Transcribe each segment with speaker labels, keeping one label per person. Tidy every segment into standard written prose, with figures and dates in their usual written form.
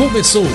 Speaker 1: começou.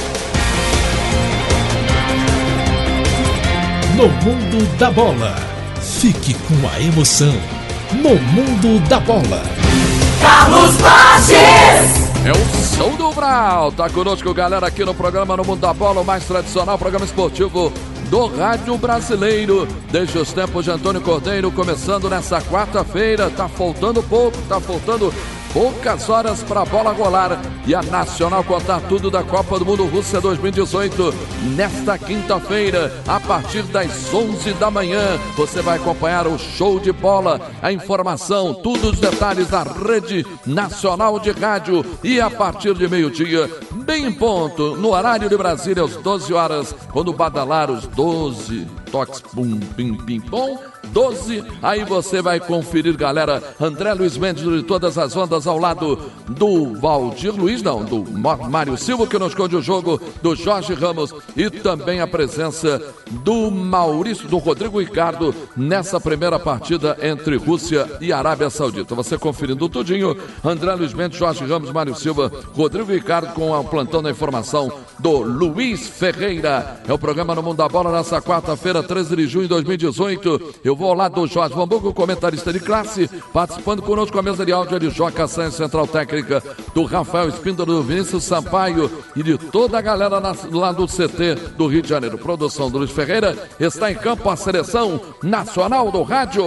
Speaker 1: No Mundo da Bola. Fique com a emoção. No Mundo da Bola.
Speaker 2: Carlos Borges.
Speaker 3: É o Show do Brau. Tá conosco, galera, aqui no programa No Mundo da Bola, o mais tradicional programa esportivo do rádio brasileiro. Desde os tempos de Antônio Cordeiro, começando nessa quarta-feira. Tá faltando poucas horas para a bola rolar e a Nacional contar tudo da Copa do Mundo Rússia 2018. Nesta quinta-feira, a partir das 11 da manhã, você vai acompanhar o show de bola, a informação, todos os detalhes da Rede Nacional de Rádio. E a partir de meio-dia, bem em ponto, no horário de Brasília, às 12 horas, quando badalar os 12 toques, pum, pim, pim, pom, 12, aí você vai conferir, galera, André Luiz Mendes de todas as ondas ao lado do Valdir Luiz, não, do Mário Silva, que nos conde o jogo, do Jorge Ramos e também a presença do Maurício, do Rodrigo Ricardo nessa primeira partida entre Rússia e Arábia Saudita. Você conferindo tudinho, André Luiz Mendes, Jorge Ramos, Mário Silva, Rodrigo Ricardo com o plantão da informação do Luiz Ferreira. É o programa No Mundo da Bola nessa quarta-feira, 13 de junho de 2018. Eu vou ao lado do Jorge Vambuco, comentarista de classe, participando conosco a mesa de áudio de Joca Santos, central técnica do Rafael Espíndola, do Vinícius Sampaio e de toda a galera lá do CT do Rio de Janeiro. Produção do Luiz Ferreira. Está em campo a seleção nacional do rádio.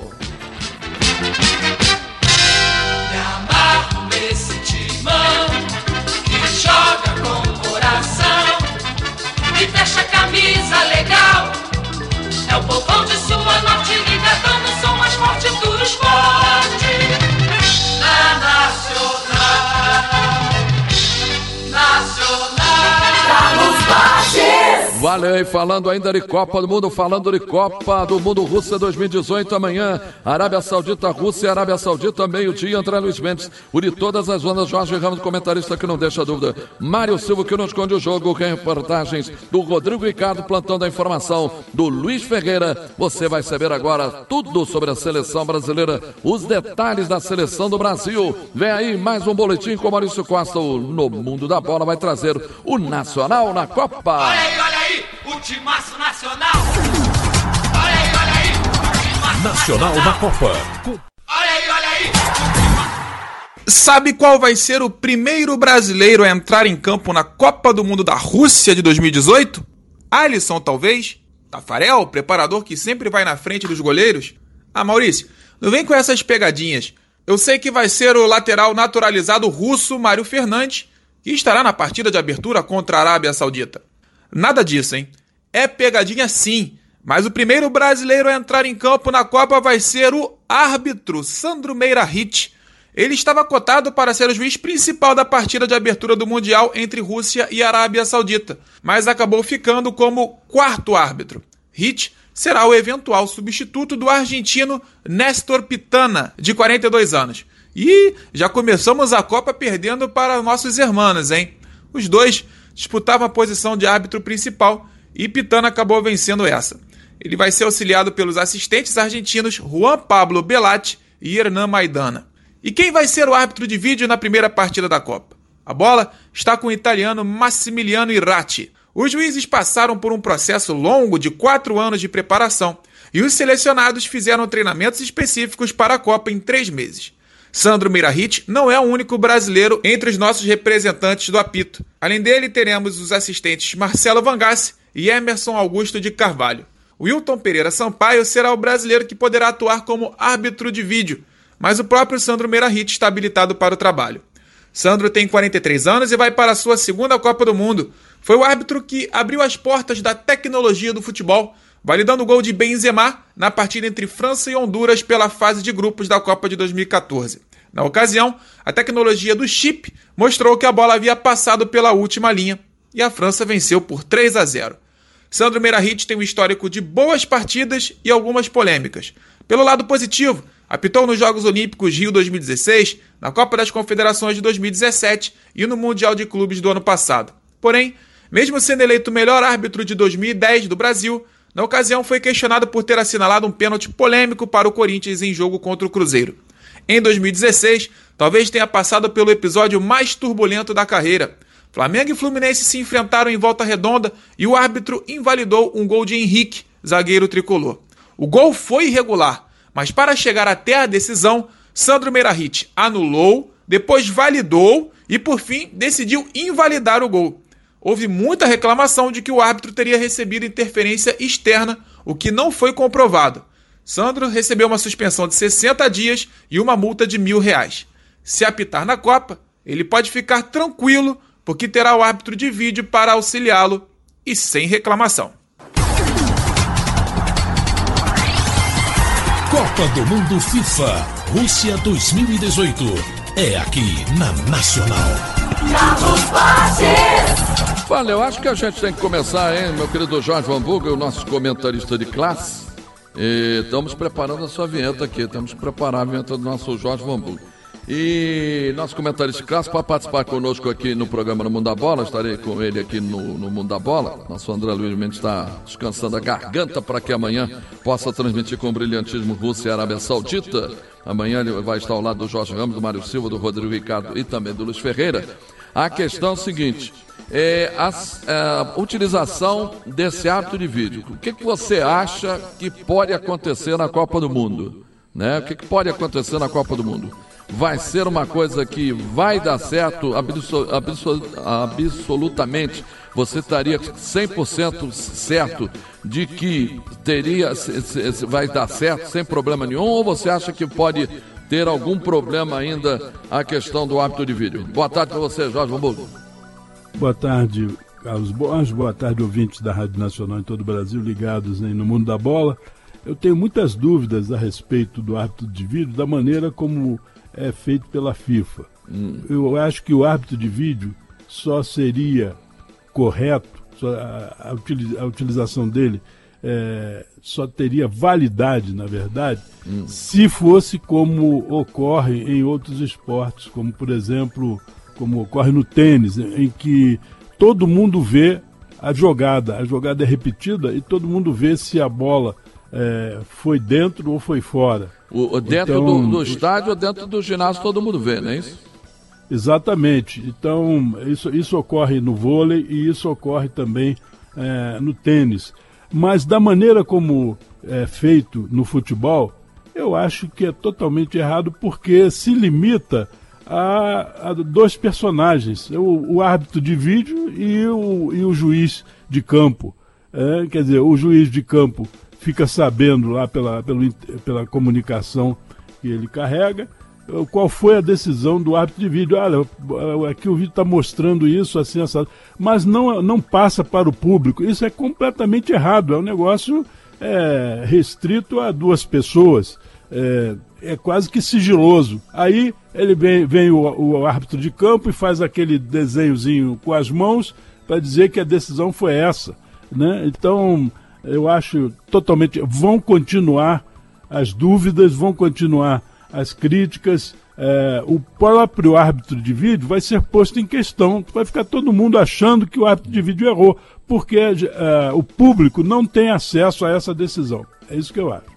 Speaker 2: Me amarro nesse timão que joga com o coração e fecha a camisa legal. É o povão de sua Norte-Rica dando o som mais forte do esporte. Na Nacional. Carlos Borges.
Speaker 3: Valeu, aí, falando ainda de Copa do Mundo, falando de Copa do Mundo Rússia 2018, amanhã, Arábia Saudita, Rússia, Arábia Saudita, meio-dia, André Luiz Mendes, o de todas as ondas, Jorge Ramos, comentarista que não deixa dúvida, Mário Silva, que não esconde o jogo, reportagens do Rodrigo Ricardo, plantão da informação do Luiz Ferreira. Você vai saber agora tudo sobre a seleção brasileira, os detalhes da seleção do Brasil. Vem aí mais um boletim com Maurício Costa, No Mundo da Bola vai trazer o Nacional na Copa.
Speaker 2: Olha aí, o timaço nacional. Olha aí, o timaço
Speaker 1: Nacional na Copa.
Speaker 2: Olha aí.
Speaker 4: Sabe qual vai ser o primeiro brasileiro a entrar em campo na Copa do Mundo da Rússia de 2018? Alisson, talvez? Tafarel, preparador que sempre vai na frente dos goleiros? Ah, Maurício, não vem com essas pegadinhas. Eu sei que vai ser o lateral naturalizado russo Mário Fernandes, que estará na partida de abertura contra a Arábia Saudita. Nada disso, hein? É pegadinha sim, mas o primeiro brasileiro a entrar em campo na Copa vai ser o árbitro Sandro Meirahit. Ele estava cotado para ser o juiz principal da partida de abertura do Mundial entre Rússia e Arábia Saudita, mas acabou ficando como quarto árbitro. Hit será o eventual substituto do argentino Néstor Pitana, de 42 anos. E já começamos a Copa perdendo para nossos irmãos, hein? Os dois disputavam a posição de árbitro principal e Pitana acabou vencendo essa. Ele vai ser auxiliado pelos assistentes argentinos Juan Pablo Belatti e Hernan Maidana. E quem vai ser o árbitro de vídeo na primeira partida da Copa? A bola está com o italiano Massimiliano Irrati. Os juízes passaram por um processo longo de 4 anos de preparação e os selecionados fizeram treinamentos específicos para a Copa em 3 meses. Sandro Meirahit não é o único brasileiro entre os nossos representantes do apito. Além dele, teremos os assistentes Marcelo Vangassi e Emerson Augusto de Carvalho. Wilton Pereira Sampaio será o brasileiro que poderá atuar como árbitro de vídeo, mas o próprio Sandro Meirahit está habilitado para o trabalho. Sandro tem 43 anos e vai para a sua segunda Copa do Mundo. Foi o árbitro que abriu as portas da tecnologia do futebol, validando o gol de Benzema na partida entre França e Honduras pela fase de grupos da Copa de 2014. Na ocasião, a tecnologia do chip mostrou que a bola havia passado pela última linha e a França venceu por 3-0. Sandro Meirahit tem um histórico de boas partidas e algumas polêmicas. Pelo lado positivo, apitou nos Jogos Olímpicos Rio 2016, na Copa das Confederações de 2017 e no Mundial de Clubes do ano passado. Porém, mesmo sendo eleito o melhor árbitro de 2010 do Brasil, na ocasião foi questionado por ter assinalado um pênalti polêmico para o Corinthians em jogo contra o Cruzeiro. Em 2016, talvez tenha passado pelo episódio mais turbulento da carreira. Flamengo e Fluminense se enfrentaram em Volta Redonda e o árbitro invalidou um gol de Henrique, zagueiro tricolor. O gol foi irregular, mas para chegar até a decisão, Sandro Meirahit anulou, depois validou e, por fim, decidiu invalidar o gol. Houve muita reclamação de que o árbitro teria recebido interferência externa, o que não foi comprovado. Sandro recebeu uma suspensão de 60 dias e uma multa de R$1.000. Se apitar na Copa, ele pode ficar tranquilo, porque terá o árbitro de vídeo para auxiliá-lo e sem reclamação.
Speaker 1: Copa do Mundo FIFA Rússia 2018 é aqui na Nacional.
Speaker 3: Olha, eu acho que a gente tem que começar, hein, meu querido Jorge Van Buga, o nosso comentarista de classe. E estamos preparando a sua vinheta aqui, temos que preparar a vinheta do nosso Jorge Van Buga. E nosso comentarista de classe, para participar conosco aqui no programa No Mundo da Bola, estarei com ele aqui no Mundo da Bola. Nosso André Luiz Mendes está descansando a garganta para que amanhã possa transmitir com brilhantismo Rússia e Arábia Saudita. Amanhã ele vai estar ao lado do Jorge Ramos, do Mário Silva, do Rodrigo Ricardo e também do Luiz Ferreira. A questão é a seguinte, a utilização desse hábito de vídeo. O que você acha que pode acontecer na Copa do Mundo? Né? O que pode acontecer na Copa do Mundo? Vai ser uma coisa que vai dar certo absolutamente? Você estaria 100% certo de que vai dar certo sem problema nenhum? Ou você acha que pode ter algum problema ainda a questão do hábito de vídeo? Boa tarde para você, Jorge Hamburgo.
Speaker 5: Boa tarde, Carlos Borges. Boa tarde, ouvintes da Rádio Nacional em todo o Brasil ligados no Mundo da Bola. Eu tenho muitas dúvidas a respeito do árbitro de vídeo, da maneira como é feito pela FIFA. Eu acho que o árbitro de vídeo só seria correto, a utilização dele só teria validade, na verdade, se fosse como ocorre em outros esportes, como, por exemplo, como ocorre no tênis, em que todo mundo vê a jogada é repetida e todo mundo vê se a bola foi dentro ou foi fora.
Speaker 3: Dentro então, do estádio ou dentro do ginásio todo mundo vê, não é isso?
Speaker 5: Exatamente. Então, isso ocorre no vôlei e isso ocorre também no tênis. Mas da maneira como é feito no futebol, eu acho que é totalmente errado, porque se limita a dois personagens, o árbitro de vídeo e o juiz de campo. Quer dizer, o juiz de campo fica sabendo lá pela comunicação que ele carrega qual foi a decisão do árbitro de vídeo. Olha, aqui o vídeo está mostrando isso, assim, assado. Mas não passa para o público. Isso é completamente errado. É um negócio restrito a duas pessoas. É quase que sigiloso. Aí ele vem o árbitro de campo e faz aquele desenhozinho com as mãos para dizer que a decisão foi essa, né? Então, eu acho totalmente... Vão continuar as dúvidas, vão continuar as críticas. O próprio árbitro de vídeo vai ser posto em questão. Vai ficar todo mundo achando que o árbitro de vídeo errou, porque o público não tem acesso a essa decisão. É isso que eu acho.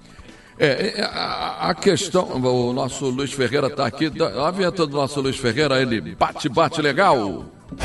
Speaker 3: A questão... O nosso Luiz Ferreira está aqui. A vinheta do nosso Luiz Ferreira, ele bate legal.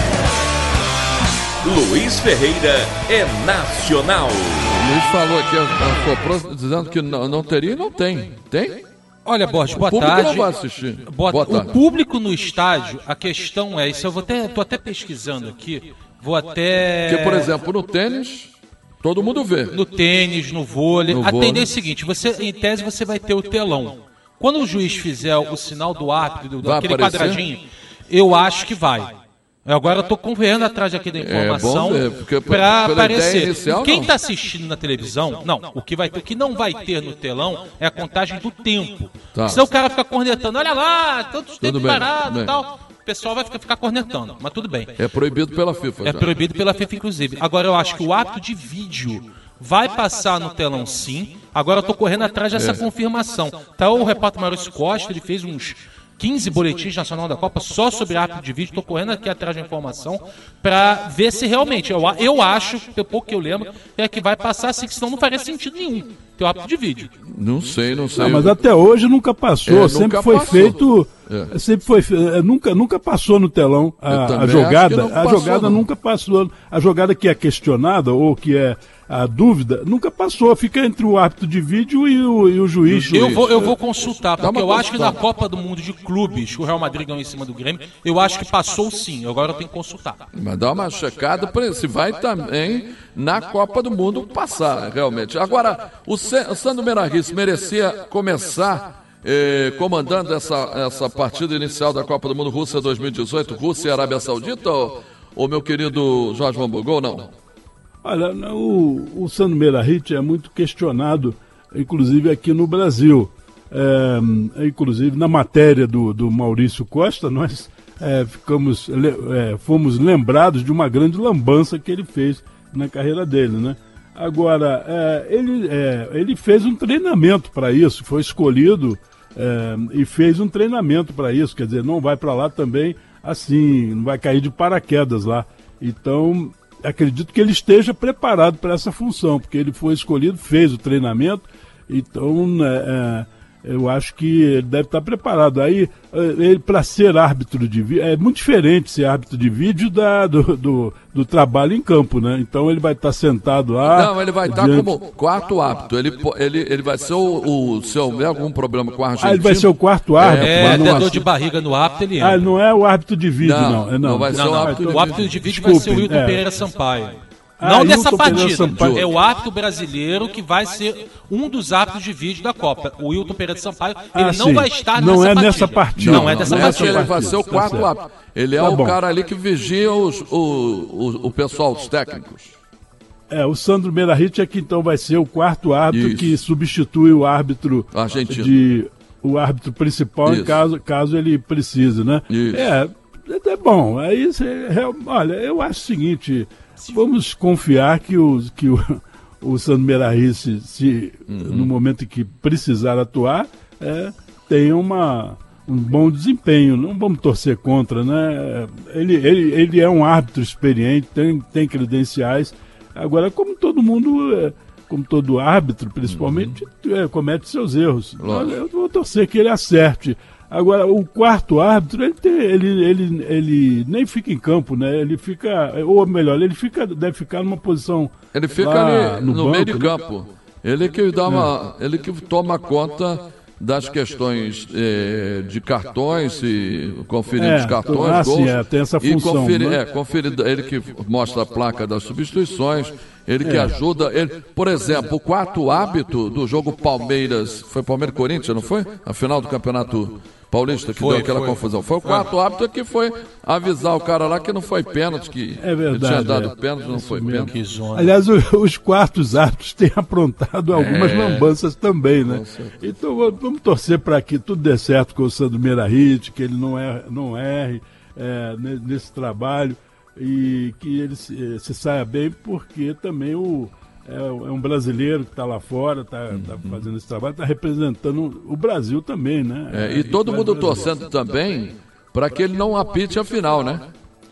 Speaker 6: Luiz Ferreira é nacional.
Speaker 3: O Luiz falou aqui, dizendo que não teria e não tem. Tem?
Speaker 7: Olha, Borges, boa tarde. O público não vai assistir. O público no estádio, a questão é, isso eu tô até pesquisando aqui,
Speaker 3: Porque, por exemplo, no tênis, todo mundo vê.
Speaker 7: No tênis, no vôlei. A tendência é a seguinte, em tese você vai ter o telão. Quando o juiz fizer o sinal do árbitro, daquele quadradinho, eu acho que vai. Agora eu estou correndo atrás aqui da informação para aparecer. Inicial, quem está assistindo na televisão, o que não vai ter no telão é a contagem do tempo. Tá. Senão o cara fica cornetando, olha lá, tanto tempo parado e tal. O pessoal vai ficar cornetando, mas tudo bem.
Speaker 3: É proibido pela FIFA.
Speaker 7: É proibido pela FIFA, inclusive. Agora eu acho que o árbitro de vídeo vai passar no telão, sim. Agora eu estou correndo atrás dessa confirmação. Tá, o repórter Maurício Costa, ele fez uns 15 boletins nacional da Copa só sobre árbitro de vídeo. Estou correndo aqui atrás da informação para ver se realmente, eu acho, pelo pouco que eu lembro, é que vai passar assim, que senão não faria sentido nenhum ter o árbitro de vídeo.
Speaker 3: Não sei.
Speaker 5: Mas até hoje nunca passou, sempre foi feito Sempre foi, nunca passou no telão a jogada. A jogada nunca passou. A jogada que é questionada ou que é a dúvida, nunca passou. Fica entre o árbitro de vídeo e o juiz.
Speaker 7: Eu vou consultar, porque eu acho que na Copa do Mundo de Clubes, o Real Madrid ganhou em cima do Grêmio, eu acho que passou sim. Agora eu tenho que consultar.
Speaker 3: Mas dá uma checada para se vai também na Copa do Mundo passar, realmente. Agora, o Sandro Meirahis merecia começar comandando essa partida inicial da Copa do Mundo Rússia 2018, Rússia e Arábia Saudita, ou meu querido Jorge Van Boekel, não?
Speaker 5: Olha, o Sandro Meirahis é muito questionado, inclusive aqui no Brasil. Inclusive na matéria do Maurício Costa, nós fomos lembrados de uma grande lambança que ele fez na carreira dele, né? Agora, ele fez um treinamento para isso, foi escolhido e fez um treinamento para isso, quer dizer, não vai para lá também assim, não vai cair de paraquedas lá. Então, acredito que ele esteja preparado para essa função, porque ele foi escolhido, fez o treinamento, então eu acho que ele deve estar preparado. Aí, ele para ser árbitro de vídeo, é muito diferente ser árbitro de vídeo do trabalho em campo, né? Então ele vai estar sentado lá.
Speaker 3: Não, ele vai estar como quarto árbitro. Ele vai ser se houver algum problema com a Argentina.
Speaker 5: Ele vai ser o quarto árbitro.
Speaker 7: Dor de barriga no árbitro, ele entra.
Speaker 5: Ele não é o árbitro de vídeo,
Speaker 3: não vai ser o árbitro.
Speaker 7: O árbitro de vídeo vai ser o Wilton Pereira Sampaio. Não nessa partida, é o árbitro brasileiro que vai ser um dos árbitros de vídeo da Copa. O Wilton Pereira Sampaio, ele não vai estar
Speaker 5: nessa partida.
Speaker 3: Não é dessa partida. Ele vai ser o quarto árbitro. Ele é o cara ali que vigia o pessoal, os técnicos.
Speaker 5: O Sandro Meirahis é que então vai ser o quarto árbitro que substitui o árbitro argentino. O árbitro principal, caso ele precise, né? Isso. É bom. Aí, olha, eu acho o seguinte... Vamos confiar que o Sandro Meirahis, no momento em que precisar atuar, tenha um bom desempenho. Não vamos torcer contra, né? Ele é um árbitro experiente, tem credenciais. Agora, como todo árbitro, principalmente, comete seus erros. Eu vou torcer que ele acerte. Agora, o quarto árbitro, ele nem fica em campo, né? Ele fica, ou melhor, deve ficar numa posição.
Speaker 3: Ele fica ali no banco, meio de campo. Ele que ele que toma conta das questões de cartões e conferir os cartões, gols.
Speaker 5: Tem essa função.
Speaker 3: Ele que mostra a placa das substituições. Ele que ajuda, por exemplo, o quarto árbitro do jogo Palmeiras, foi Palmeiras-Corinthians, não foi? A final do Campeonato Paulista, que deu aquela confusão. Foi o quarto árbitro que foi avisar o cara lá que não foi pênalti, que ele tinha dado pênalti, não foi pênalti.
Speaker 5: Aliás, os quartos árbitros têm aprontado algumas lambanças também, né? Então vamos torcer para que tudo dê certo com o Sandro Meirahis, que ele não erre nesse trabalho. E que ele se saia bem, porque também é um brasileiro que está lá fora, está fazendo esse trabalho, está representando o Brasil também, né?
Speaker 3: E todo mundo torcendo também para que ele não apite a final, né?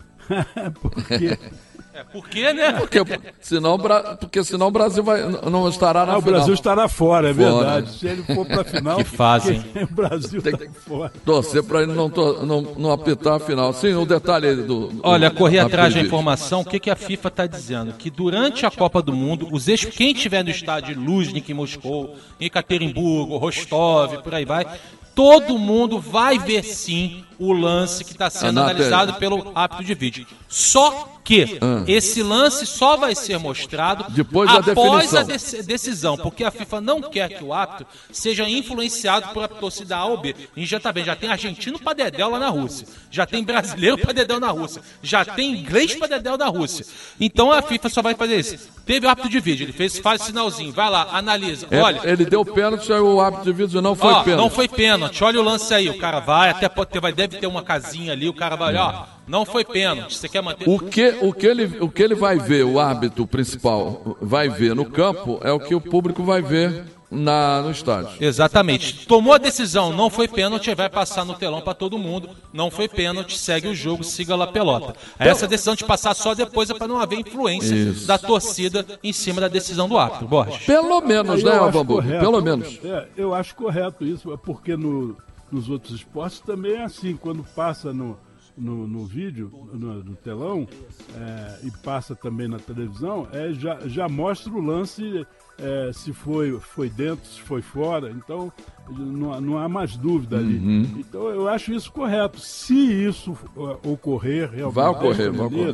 Speaker 7: Por quê, né?
Speaker 3: Porque senão o Brasil não estará na final.
Speaker 5: O Brasil estará fora, é verdade. Se ele for para a final,
Speaker 7: que fazem.
Speaker 5: O Brasil tem que fora.
Speaker 3: Torcer para ele não apitar a final. Sim, o detalhe
Speaker 7: Olha, correr atrás da informação, o que a FIFA está dizendo? Que durante a Copa do Mundo, quem estiver no estádio de Luzhniki, em Moscou, em Ekaterimburgo, Rostov, por aí vai, todo mundo vai ver sim o lance que está sendo analisado pelo árbitro de vídeo. Só que esse lance só vai ser mostrado após a decisão, porque a FIFA não quer que o árbitro seja influenciado por a torcida A ou B. A gente já está vendo, já tem argentino para dedéu lá na Rússia, já tem brasileiro para dedéu na Rússia, já tem inglês para dedéu na Rússia. Então a FIFA só vai fazer isso. Teve o árbitro de vídeo, ele faz sinalzinho, vai lá, analisa. Olha,
Speaker 3: ele deu pênalti, aí o árbitro de vídeo não foi pênalti.
Speaker 7: Não foi pênalti, olha o lance aí, o cara vai, deve ter uma casinha ali, o cara vai, não foi pênalti, você quer manter...
Speaker 3: O que ele vai ver, o árbitro principal vai ver no campo, é o que o público vai ver no estádio.
Speaker 7: Exatamente. Tomou a decisão, não foi pênalti, vai passar no telão para todo mundo. Não foi pênalti, segue o jogo, siga lá pelota. Essa decisão de passar só depois é para não haver influência da torcida em cima da decisão do árbitro, Borges.
Speaker 3: Pelo menos, né, Bambu? Pelo menos.
Speaker 5: Eu acho correto isso, porque nos outros esportes também é assim, quando passa no vídeo, no telão, e passa também na televisão, já mostra o lance, se foi dentro, se foi fora, então não há mais dúvida ali. Então eu acho isso correto. Se isso ocorrer realmente,
Speaker 3: vai ocorrer.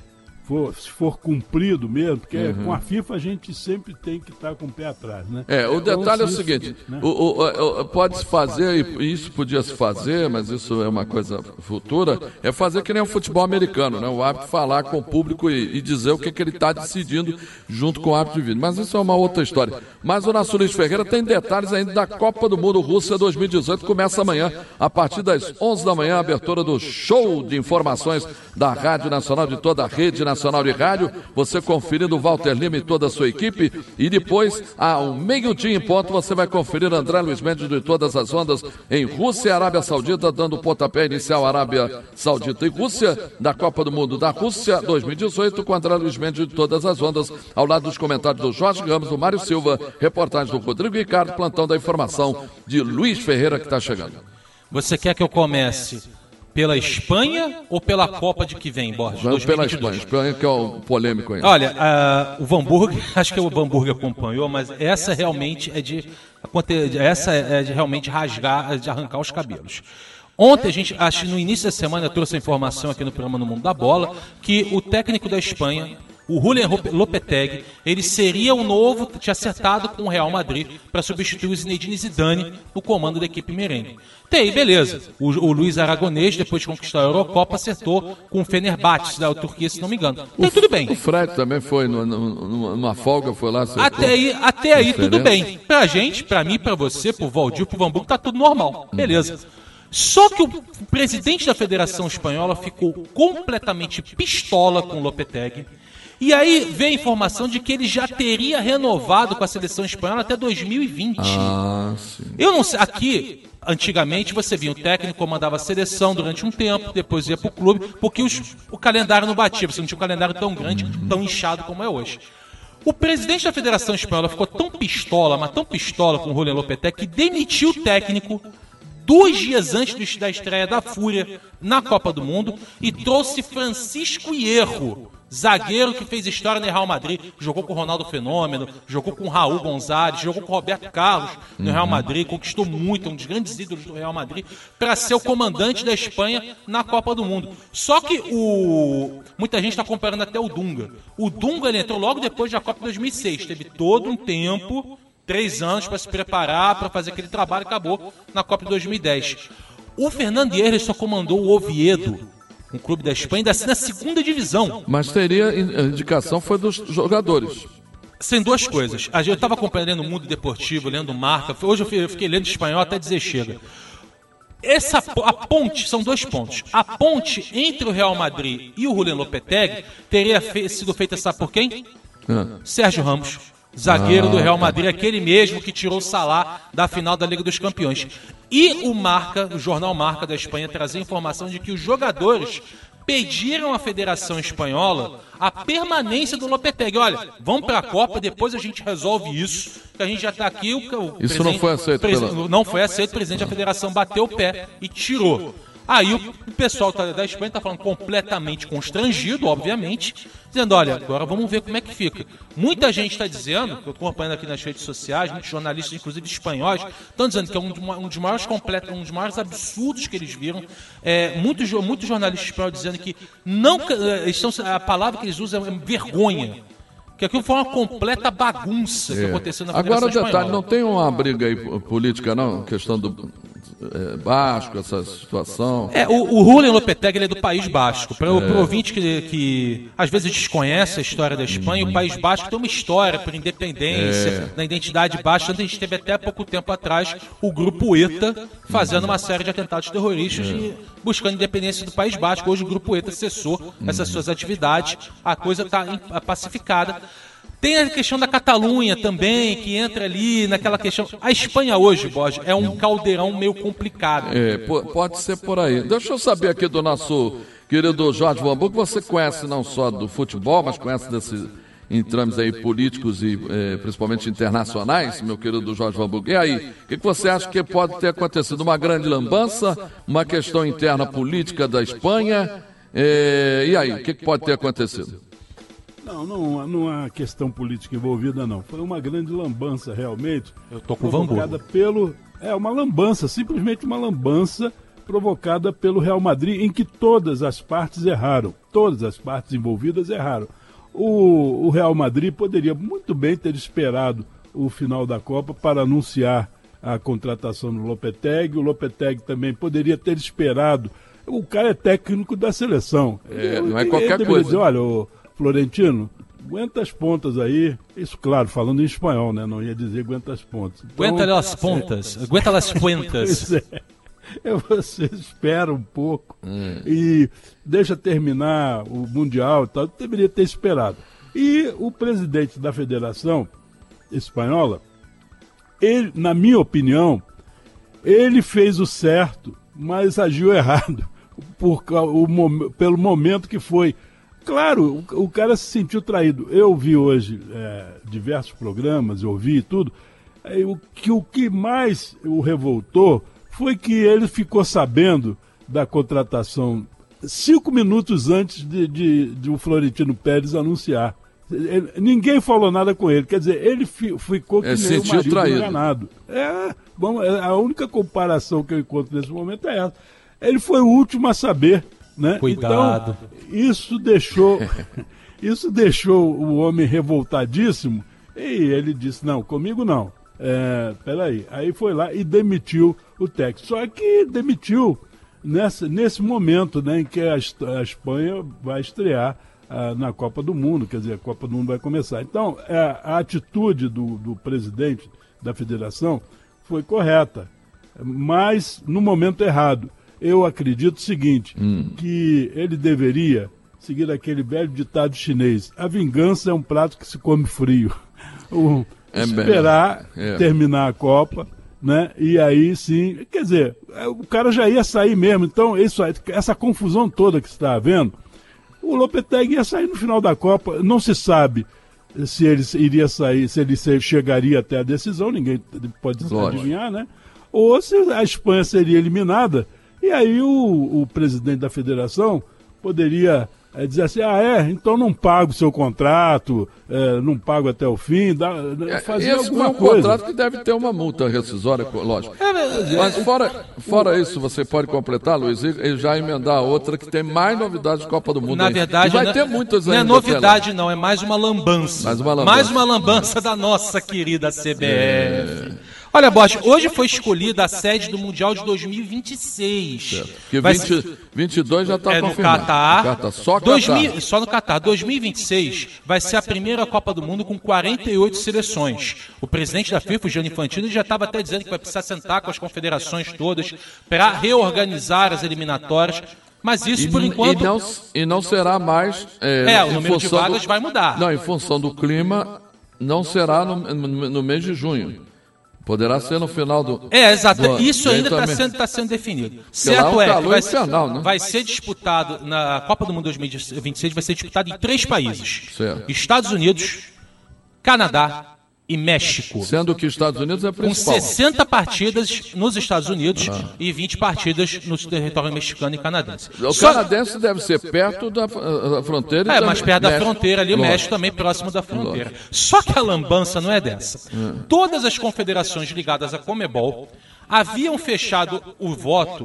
Speaker 5: Se for cumprido mesmo, porque com a FIFA a gente sempre tem que estar com o pé atrás, né?
Speaker 3: O detalhe é o seguinte, né? Pode-se fazer, e isso podia se fazer, mas isso é uma coisa futura, é fazer que nem o futebol americano, né? O árbitro falar com o público e dizer o que ele está decidindo junto com o árbitro de vídeo. Mas isso é uma outra história. Mas o Nasso Luiz Ferreira tem detalhes ainda da Copa do Mundo Rússia 2018, começa amanhã, a partir das 11 da manhã, a abertura do show de informações da Rádio Nacional, de toda a rede nacional de rádio, você conferindo o Walter Lima e toda a sua equipe, e depois, ao meio-dia em ponto, você vai conferir André Luiz Mendes de todas as ondas em Rússia e Arábia Saudita, dando o pontapé inicial Arábia Saudita e Rússia, da Copa do Mundo da Rússia 2018, com André Luiz Mendes de todas as ondas, ao lado dos comentários do Jorge Ramos, do Mário Silva, reportagem do Rodrigo Ricardo, plantão da informação de Luiz Ferreira, que está chegando.
Speaker 7: Você quer que eu comece pela Espanha ou pela Copa de que vem, Borges?
Speaker 3: Vamos pela Espanha, que é o polêmico aí.
Speaker 7: Olha, o Van Burg, acho que o Van Burg acompanhou, mas essa realmente é de realmente rasgar, de arrancar os cabelos. Ontem, acho que no início da semana, eu trouxe a informação aqui no programa No Mundo da Bola, que o técnico da Espanha, o Julen Lopetegui, ele seria o novo, tinha acertado com o Real Madrid para substituir o Zinedine Zidane no comando da equipe merengue. Até aí, beleza. O Luiz Aragonês, depois de conquistar a Eurocopa, acertou com o Fenerbahçe da Turquia, se não me engano. Até aí, tudo bem.
Speaker 3: O Fred também foi numa folga, foi lá.
Speaker 7: Até aí tudo bem. Pra gente, pra mim, pra você, pro Valdir, pro Van Burg, tá tudo normal. Beleza. Só que o presidente da Federação Espanhola ficou completamente pistola com o Lopetegui. E aí veio a informação de que ele já teria renovado com a seleção espanhola até 2020.
Speaker 3: Sim.
Speaker 7: Eu não sei, aqui, antigamente, você via o técnico comandava a seleção durante um tempo, depois ia pro clube, porque o calendário não batia, você não tinha um calendário tão grande, tão inchado como é hoje. O presidente da Federação Espanhola ficou tão pistola, mas tão pistola com o Julen Lopetegui, que demitiu o técnico 2 dias antes da estreia da Fúria na Copa do Mundo e trouxe Francisco Hierro, zagueiro que fez história no Real Madrid, jogou com o Ronaldo Fenômeno, jogou com o Raul Gonzalez, jogou com o Roberto Carlos no Real Madrid, conquistou muito, um dos grandes ídolos do Real Madrid, para ser o comandante da Espanha na Copa do Mundo. Só que muita gente está comparando até o Dunga. O Dunga ele entrou logo depois da Copa de 2006, teve todo um tempo, 3 anos para se preparar, para fazer aquele trabalho, acabou na Copa de 2010. O Fernando Hierro só comandou o Oviedo, um clube da Espanha, ainda assim na 2ª divisão.
Speaker 3: Mas teria, a indicação foi dos jogadores.
Speaker 7: Tem 2 coisas. Eu estava acompanhando o Mundo Deportivo, lendo Marca, hoje eu fiquei lendo espanhol até dizer chega. A ponte, são 2 pontos. A ponte entre o Real Madrid e o Julen Lopetegui teria sido feita, sabe por quem? Sérgio Ramos. Zagueiro do Real Madrid, aquele mesmo que tirou o Salah da final da Liga dos Campeões. E o jornal Marca da Espanha trazia informação de que os jogadores pediram à Federação Espanhola a permanência do Lopetegui. Olha, vamos para a Copa, depois a gente resolve isso, que a gente já está aqui.
Speaker 3: Isso não foi aceito.
Speaker 7: Não foi aceito, o presidente da Federação bateu o pé e tirou. Aí o pessoal da Espanha está falando completamente constrangido, obviamente, dizendo, olha, agora vamos ver como é que fica. Muita gente está dizendo, que eu estou acompanhando aqui nas redes sociais, muitos jornalistas, inclusive espanhóis, estão dizendo que é um dos maiores absurdos que eles viram. Muitos jornalistas espanhóis dizendo que a palavra que eles usam é vergonha. Que aquilo foi uma completa bagunça que aconteceu na Federação
Speaker 3: Espanhola. Agora, detalhe, não tem uma briga aí política, não? Questão do Basco, essa situação.
Speaker 7: O Julen Lopetegui ele é do País Basco. Para o ouvinte que às vezes desconhece a história da Espanha, o País Basco tem uma história por independência, na identidade basca. A gente teve até pouco tempo atrás o grupo ETA fazendo uma série de atentados terroristas e buscando independência do País Basco. Hoje o grupo ETA cessou essas suas atividades, a coisa está pacificada. Tem a questão da Catalunha também, que entra ali naquela questão. A Espanha hoje, Borges, é um caldeirão meio complicado.
Speaker 3: Pode ser por aí. Deixa eu saber aqui do nosso querido Jorge Van Burg, que você conhece não só do futebol, mas conhece desse em trâmites aí políticos e principalmente internacionais, meu querido Jorge Vanburg. E aí, o que você acha que pode ter acontecido? Uma grande lambança, uma questão interna política da Espanha? E aí, o que pode ter acontecido?
Speaker 5: Não há questão política envolvida, não. Foi uma grande lambança, realmente.
Speaker 7: Eu tô com o Vanburg.
Speaker 5: Uma lambança, simplesmente uma lambança provocada pelo Real Madrid, em que todas as partes erraram. Todas as partes envolvidas erraram. O Real Madrid poderia muito bem ter esperado o final da Copa para anunciar a contratação do Lopetegui. O Lopetegui também poderia ter esperado. O cara é técnico da seleção.
Speaker 3: Não é qualquer coisa.
Speaker 5: Dizer, olha, Florentino, aguenta as pontas aí. Isso, claro, falando em espanhol, né? Não ia dizer aguenta as pontas. Então,
Speaker 7: aguenta as pontas, aguenta as puentas.
Speaker 5: Você espera um pouco e deixa terminar o Mundial e tal. Deveria ter esperado. E o presidente da Federação Espanhola, ele, na minha opinião, ele fez o certo, mas agiu errado pelo momento que foi. Claro, o cara se sentiu traído. Eu vi hoje diversos programas, eu ouvi tudo. O que mais o revoltou foi que ele ficou sabendo da contratação 5 minutos antes de o Florentino Pérez anunciar. Ninguém falou nada com ele. Quer dizer, ele ficou que nem o marido traído. Enganado. A única comparação que eu encontro nesse momento é essa. Ele foi o último a saber. Né?
Speaker 7: Cuidado.
Speaker 5: Então, isso deixou o homem revoltadíssimo e ele disse, não, comigo não. Peraí. Aí foi lá e demitiu o técnico. Só que demitiu nesse momento, né, em que a Espanha vai estrear na Copa do Mundo, quer dizer, a Copa do Mundo vai começar. Então, a atitude do presidente da federação foi correta, mas no momento errado. Eu acredito o seguinte, que ele deveria seguir aquele velho ditado chinês: a vingança é um prato que se come frio. Esperar terminar a Copa, né? E aí sim, quer dizer, o cara já ia sair mesmo. Então, essa confusão toda que você está vendo, o Lopetegui ia sair no final da Copa. Não se sabe se ele iria sair, se ele chegaria até a decisão, ninguém pode adivinhar, né? Ou se a Espanha seria eliminada. E aí o presidente da federação poderia dizer assim, então não pago o seu contrato, não pago até o fim, fazer alguma coisa.
Speaker 3: Esse contrato que deve ter uma multa rescisória, lógico. Mas fora isso, você pode completar, Luiz, e já emendar outra que tem mais novidades de Copa do Mundo.
Speaker 7: Na verdade,
Speaker 3: vai ter muitas ainda.
Speaker 7: Não é novidade não, é mais uma lambança. Mais uma lambança da nossa querida CBF. Olha, Borges, hoje foi escolhida a sede do Mundial de 2026.
Speaker 3: Que 22 já está confirmado.
Speaker 7: No Catar. Só no Catar. 2026 vai ser a primeira Copa do Mundo com 48 seleções. O presidente da FIFA, o Gianni Infantino, já estava até dizendo que vai precisar sentar com as confederações todas para reorganizar as eliminatórias. Mas isso, por enquanto...
Speaker 3: E não será mais...
Speaker 7: o número de vagas vai mudar.
Speaker 3: Não, em função do clima, não será no mês de junho. Poderá ser no final do...
Speaker 7: exato. Isso ainda está sendo definido. Certo que vai ser disputado na Copa do Mundo 2026, vai ser disputado em 3 países.
Speaker 3: Certo.
Speaker 7: Estados Unidos, Canadá e México.
Speaker 3: Sendo que Estados Unidos é a principal.
Speaker 7: Com 60 partidas nos Estados Unidos e 20 partidas no território mexicano e canadense.
Speaker 3: O canadense deve ser perto da fronteira.
Speaker 7: Mais perto da fronteira ali, o México também próximo da fronteira. Só que a lambança não é dessa. Todas as confederações ligadas à Conmebol haviam fechado o voto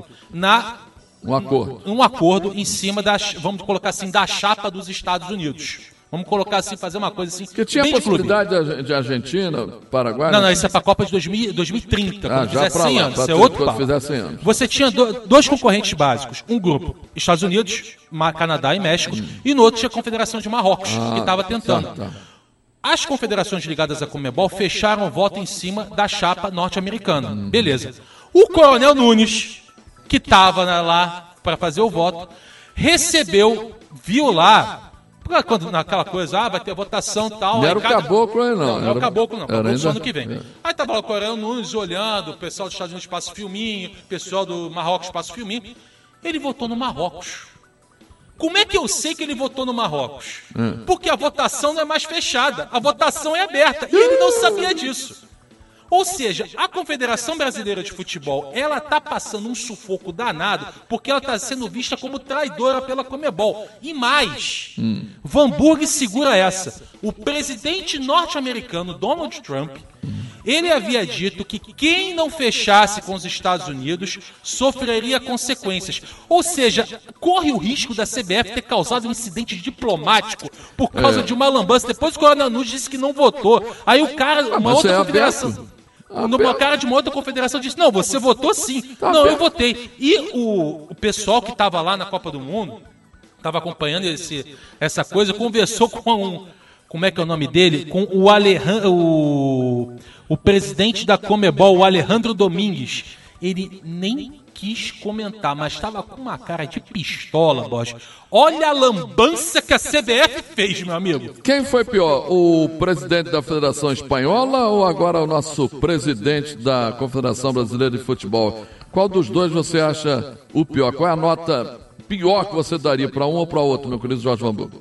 Speaker 7: um acordo em cima vamos colocar assim, da chapa dos Estados Unidos. Vamos colocar assim, fazer uma coisa assim.
Speaker 3: Que tinha a possibilidade de Argentina, Paraguai?
Speaker 7: Não, isso é para a Copa de 2030, quando
Speaker 3: já
Speaker 7: fizer 100 anos. Isso é outro papo. Você tinha dois concorrentes básicos. Um grupo, Estados Unidos, Canadá e México, e no outro tinha a Confederação de Marrocos, que estava tentando. As confederações ligadas à Conmebol fecharam o voto em cima da chapa norte-americana. Beleza. O Coronel Nunes, que estava lá para fazer o voto, viu lá... Quando naquela coisa, vai ter votação e tal.
Speaker 3: Não era o caboclo, não.
Speaker 7: Não era o caboclo, não. Caboclo só ano que vem. Aí tava lá o Coronel Nunes olhando, o pessoal dos Estados Unidos passa filminho, o pessoal do Marrocos passa filminho. Ele votou no Marrocos. Como é que eu sei que ele votou no Marrocos? Porque a votação não é mais fechada, a votação é aberta, e ele não sabia disso. Ou seja, a Confederação Brasileira de Futebol, ela tá passando um sufoco danado, porque ela tá sendo vista como traidora pela Conmebol. E mais, Van Burg segura essa. O presidente norte-americano, Donald Trump, ele havia dito que quem não fechasse com os Estados Unidos sofreria consequências. Ou seja, corre o risco da CBF ter causado um incidente diplomático por causa de uma lambança. Depois o Coronel Nunes disse que não votou. Aí o cara, uma outra confederação... Uma cara de uma outra confederação disse, não, você votou sim. Não, eu votei. E o pessoal que estava lá na Copa do Mundo, estava acompanhando essa coisa, conversou com como é que é o nome dele? Com o presidente da Conmebol, o Alejandro Domingues. Ele nem quis comentar, mas estava com uma cara de pistola, Bosch. Olha a lambança que a CBF fez, meu amigo.
Speaker 3: Quem foi pior, o presidente da Federação Espanhola ou agora o nosso presidente da Confederação Brasileira de Futebol? Qual dos dois você acha o pior? Qual é a nota pior que você daria para um ou para outro, meu querido Jorge Van Burg?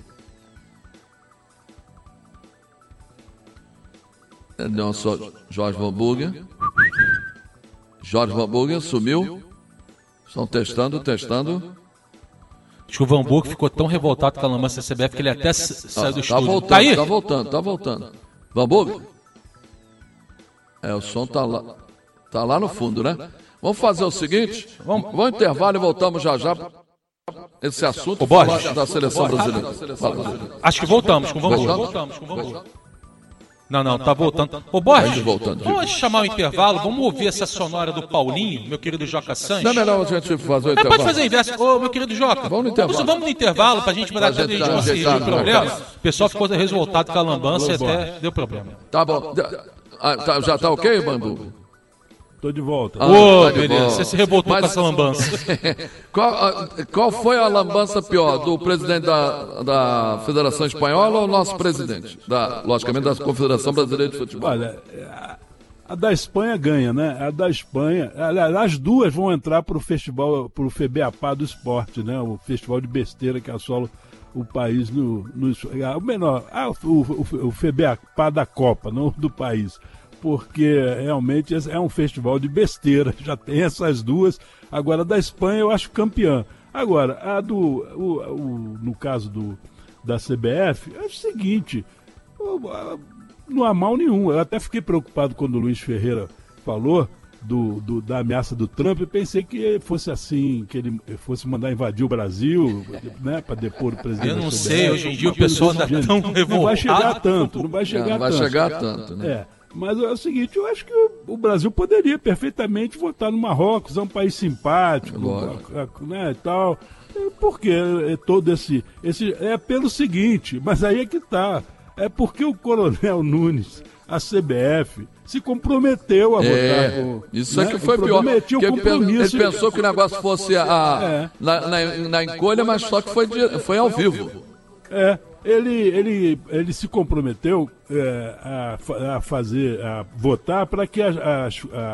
Speaker 3: Não, só Jorge Van Burg. Jorge Van Burg sumiu. Estão testando.
Speaker 7: Acho que o Van Burg ficou tão revoltado com a lambança da CBF que ele até saiu do estúdio.
Speaker 3: Voltando, tá aí? Tá voltando. Van Burg? O som tá lá no fundo, né? Vamos fazer o seguinte, vamos intervalo e voltamos já esse assunto da seleção brasileira.
Speaker 7: Acho que voltamos com o Van Burg. Não, tá voltando. Ô, Borges, vamos chamar o intervalo, vamos ouvir essa sonora do Paulinho, meu querido Joca Sanches.
Speaker 3: Não é melhor a gente fazer o intervalo?
Speaker 7: Pode fazer o inverso. Ô, meu querido Joca, vamos no intervalo pra gente mandar tempo de conseguir o problema. O pessoal ficou revoltado com a lambança e até deu problema.
Speaker 3: Tá bom. Já tá ok, Bambu?
Speaker 5: Tô de volta.
Speaker 7: Beleza. Você se revoltou com essa lambança.
Speaker 3: Qual foi a lambança pior? Do presidente da Federação Espanhola ou o nosso presidente? Logicamente, da Confederação Brasileira de Futebol.
Speaker 5: Olha, a da Espanha ganha, né? A da Espanha... As duas vão entrar pro festival, pro FEBEAPA do esporte, né? O festival de besteira que assola o país o FEBEAPA da Copa, não do país. Porque realmente é um festival de besteira, já tem essas duas. Agora, da Espanha eu acho campeã. Agora, no caso da CBF, é o seguinte, não há mal nenhum. Eu até fiquei preocupado quando o Luiz Ferreira falou da ameaça do Trump, e pensei que fosse assim, que ele fosse mandar invadir o Brasil, né, para depor o presidente.
Speaker 7: Eu não sei, hoje em dia o pessoal anda tão revoltado.
Speaker 5: Não vai chegar tanto,
Speaker 3: Não vai chegar tanto, né?
Speaker 5: Mas é o seguinte, eu acho que o Brasil poderia perfeitamente votar no Marrocos, é um país simpático, né, e tal. Por que todo esse... É pelo seguinte, mas aí é que tá. É porque o Coronel Nunes, a CBF, se comprometeu a votar.
Speaker 3: Isso é que foi pior. Ele pensou que o negócio fosse na encolha, mas só que foi ao vivo.
Speaker 5: Ele se comprometeu a votar para que a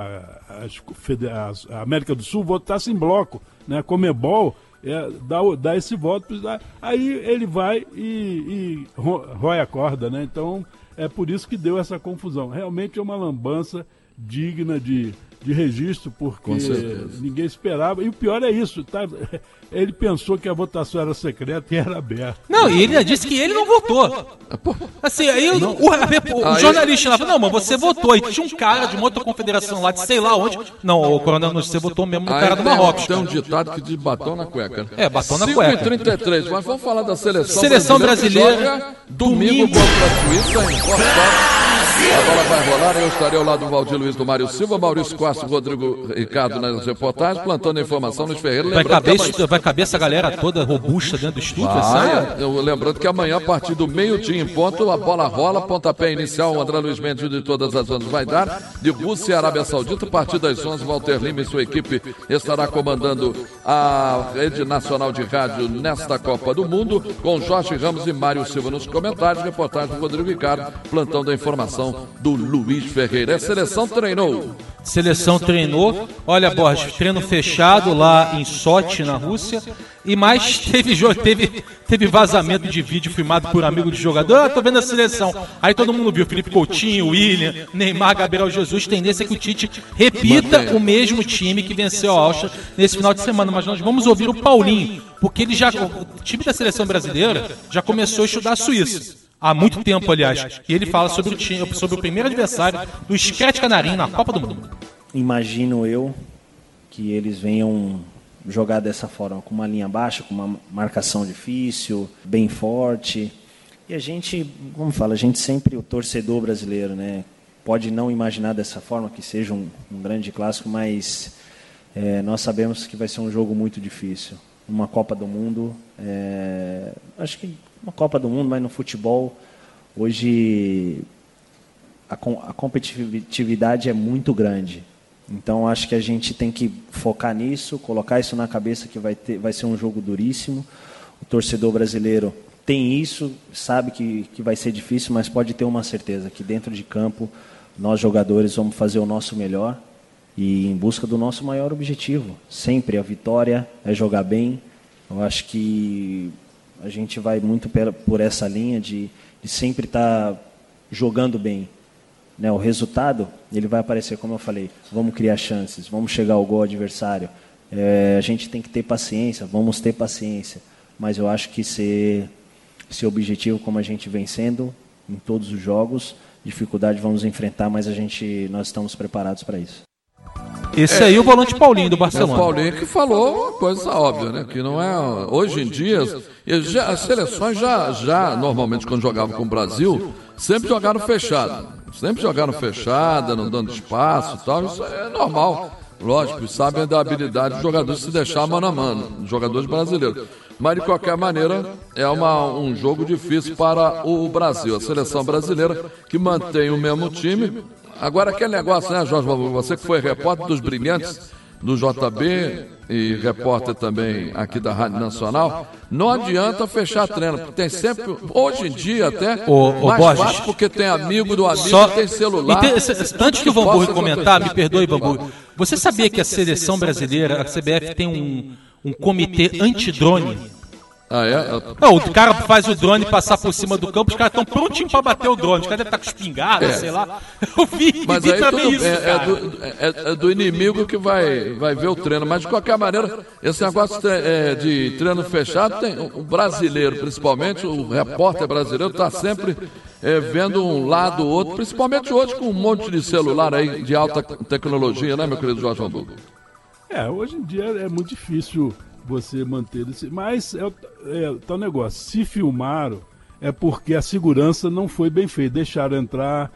Speaker 5: América do Sul votasse em bloco, né? A Conmebol dá esse voto, aí ele vai e rói a corda, né? Então é por isso que deu essa confusão. Realmente é uma lambança digna de registro, porque ninguém esperava. E o pior é isso, tá? Ele pensou que a votação era secreta e era aberta.
Speaker 7: Não, e ele disse que ele não votou. Assim, aí o jornalista lá falou, não, mas você votou. E tinha um cara de uma outra confederação lá, de sei lá onde. Não, o Coronel, você votou mesmo no cara do Marrocos.
Speaker 3: Tem um ditado que diz batom na cueca.
Speaker 7: Batom na cueca.
Speaker 3: 5h33, mas vamos falar da
Speaker 7: Seleção brasileira.
Speaker 3: Domingo contra a Suíça, em Portugal. A bola vai rolar, eu estarei ao lado do Valdir Luiz, do Mário Silva, Maurício Costa, Rodrigo Ricardo nas reportagens, plantando a informação nos Ferreira.
Speaker 7: Vai caber essa galera toda robusta dentro do estúdio?
Speaker 3: Lembrando que amanhã, a partir do meio-dia em ponto, a bola rola, pontapé inicial, o André Luiz Mendes de todas as zonas vai dar, de Rússia e Arábia Saudita, a partir das 11, Walter Lima e sua equipe estará comandando a Rede Nacional de Rádio nesta Copa do Mundo, com Jorge Ramos e Mário Silva nos comentários, reportagem do Rodrigo Ricardo, plantão da informação direção do Luiz Ferreira. A seleção treinou.
Speaker 7: Seleção treinou. Olha, Borges, treino fechado lá em Sochi, na Rússia. E mais teve vazamento de vídeo filmado por amigo de jogador. Tô vendo a seleção. Aí todo mundo viu Felipe Coutinho, William, Neymar, Gabriel Jesus. Tendência é que o Tite repita o mesmo time que venceu a Áustria nesse final de semana. Mas nós vamos ouvir o Paulinho, porque o time da seleção brasileira já começou a estudar a Suíça. Há muito tempo, aliás. E ele fala sobre o primeiro adversário do Scred Canarinho na Copa do Mundo.
Speaker 8: Imagino eu que eles venham jogar dessa forma, com uma linha baixa, com uma marcação difícil, bem forte. E a gente, como fala, a gente sempre, o torcedor brasileiro, né, pode não imaginar dessa forma, que seja um grande clássico, mas nós sabemos que vai ser um jogo muito difícil. Uma Copa do Mundo, acho que uma Copa do Mundo, mas no futebol, hoje a competitividade é muito grande. Então, acho que a gente tem que focar nisso, colocar isso na cabeça que vai ser um jogo duríssimo. O torcedor brasileiro tem isso, sabe que vai ser difícil, mas pode ter uma certeza que dentro de campo, nós jogadores vamos fazer o nosso melhor e em busca do nosso maior objetivo. Sempre a vitória é jogar bem. Eu acho que a gente vai muito por essa linha de sempre estar jogando bem. Né, o resultado ele vai aparecer, como eu falei, vamos criar chances, vamos chegar ao gol adversário, a gente tem que ter paciência, vamos ter paciência, mas eu acho que esse objetivo, como a gente vem sendo em todos os jogos, dificuldade vamos enfrentar, mas nós estamos preparados para isso.
Speaker 7: Esse aí é o volante Paulinho do Barcelona.
Speaker 3: É o Paulinho que falou uma coisa óbvia, né? Que não é. Hoje em dia, as seleções já normalmente, quando jogavam com o Brasil, sempre jogaram fechado. Sempre jogaram fechada, não dando espaço e tal. Isso é normal. Lógico, sabem da habilidade dos jogadores se deixar mano a mano, jogadores brasileiros. Mas, de qualquer maneira, é um jogo difícil para o Brasil. A seleção brasileira que mantém o mesmo time. Agora, aquele negócio, né, Jorge, você que foi repórter dos Brilhantes, do JB e repórter também aqui da Rádio Nacional, não adianta fechar treino, porque tem sempre, hoje em dia até, mais
Speaker 7: Borges,
Speaker 3: fácil, porque tem amigo do amigo, tem celular.
Speaker 7: Antes que o Vanburg comentar, me perdoe, Vanburg, você sabia que a seleção brasileira, a CBF, tem um comitê antidrone?
Speaker 3: Ah, é?
Speaker 7: Não, o cara faz o drone passar por cima do campo, os caras estão prontinhos para bater o drone. Os caras devem estar com espingarda, sei lá. Eu vi,
Speaker 3: mas
Speaker 7: vi
Speaker 3: aí
Speaker 7: também
Speaker 3: tudo
Speaker 7: isso,
Speaker 3: é do inimigo que vai ver o treino. Mas, de qualquer maneira, esse negócio de treino fechado, tem o brasileiro, principalmente, o repórter brasileiro, está sempre vendo um lado ou outro, principalmente hoje com um monte de celular aí de alta tecnologia, né, meu querido Jorge Vanburg?
Speaker 5: Hoje em dia é muito difícil você manter esse. Mas tá um negócio. Se filmaram, é porque a segurança não foi bem feita. Deixaram entrar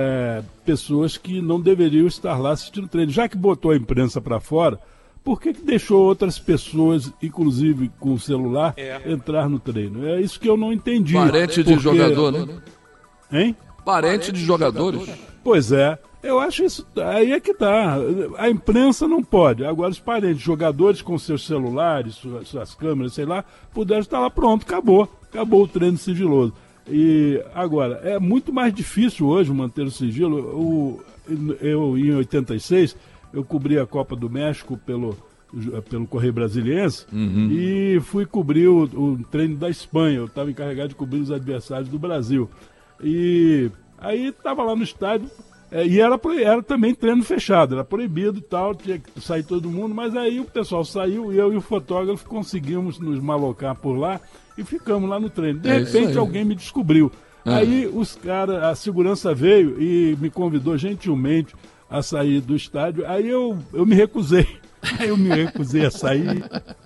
Speaker 5: pessoas que não deveriam estar lá assistindo o treino. Já que botou a imprensa para fora, por que deixou outras pessoas, inclusive com o celular, entrar no treino? É isso que eu não entendi.
Speaker 3: Parente de jogador, né?
Speaker 5: Hein?
Speaker 3: Parente de jogadores.
Speaker 5: Pois é. Eu acho isso, aí é que tá. A imprensa não pode. Agora os parentes, jogadores com seus celulares, suas câmeras, sei lá, puderam estar lá, pronto, acabou o treino sigiloso. E agora, é muito mais difícil hoje manter o sigilo. Eu, em 86, eu cobri a Copa do México pelo Correio Brasiliense e fui cobrir o treino da Espanha. Eu estava encarregado de cobrir os adversários do Brasil. E aí estava lá no estádio. E era também treino fechado, era proibido e tal, tinha que sair todo mundo, mas aí o pessoal saiu e eu e o fotógrafo conseguimos nos malocar por lá e ficamos lá no treino. De repente alguém me descobriu. Aí a segurança veio e me convidou gentilmente a sair do estádio, aí eu me recusei. Aí eu me recusei a sair.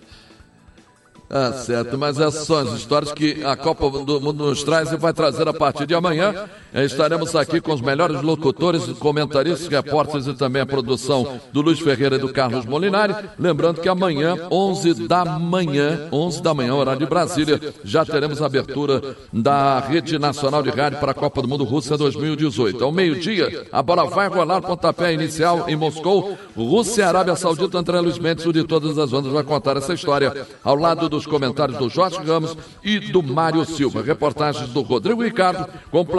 Speaker 3: Certo, mas essas são as histórias que a Copa do Mundo nos traz e vai trazer a partir de amanhã. Estaremos aqui com os melhores locutores, comentaristas, repórteres e também a produção do Luiz Ferreira e do Carlos Molinari. Lembrando que amanhã, 11 da manhã, horário de Brasília, já teremos a abertura da Rede Nacional de Rádio para a Copa do Mundo Rússia 2018. Ao meio-dia, a bola vai rolar, pontapé inicial em Moscou. Rússia e Arábia Saudita, André Luiz Mendes, o de todas as bandas, vai contar essa história ao lado dos comentários do Jorge Ramos e do Mário Silva. Reportagens do Rodrigo Ricardo com o plantão da informação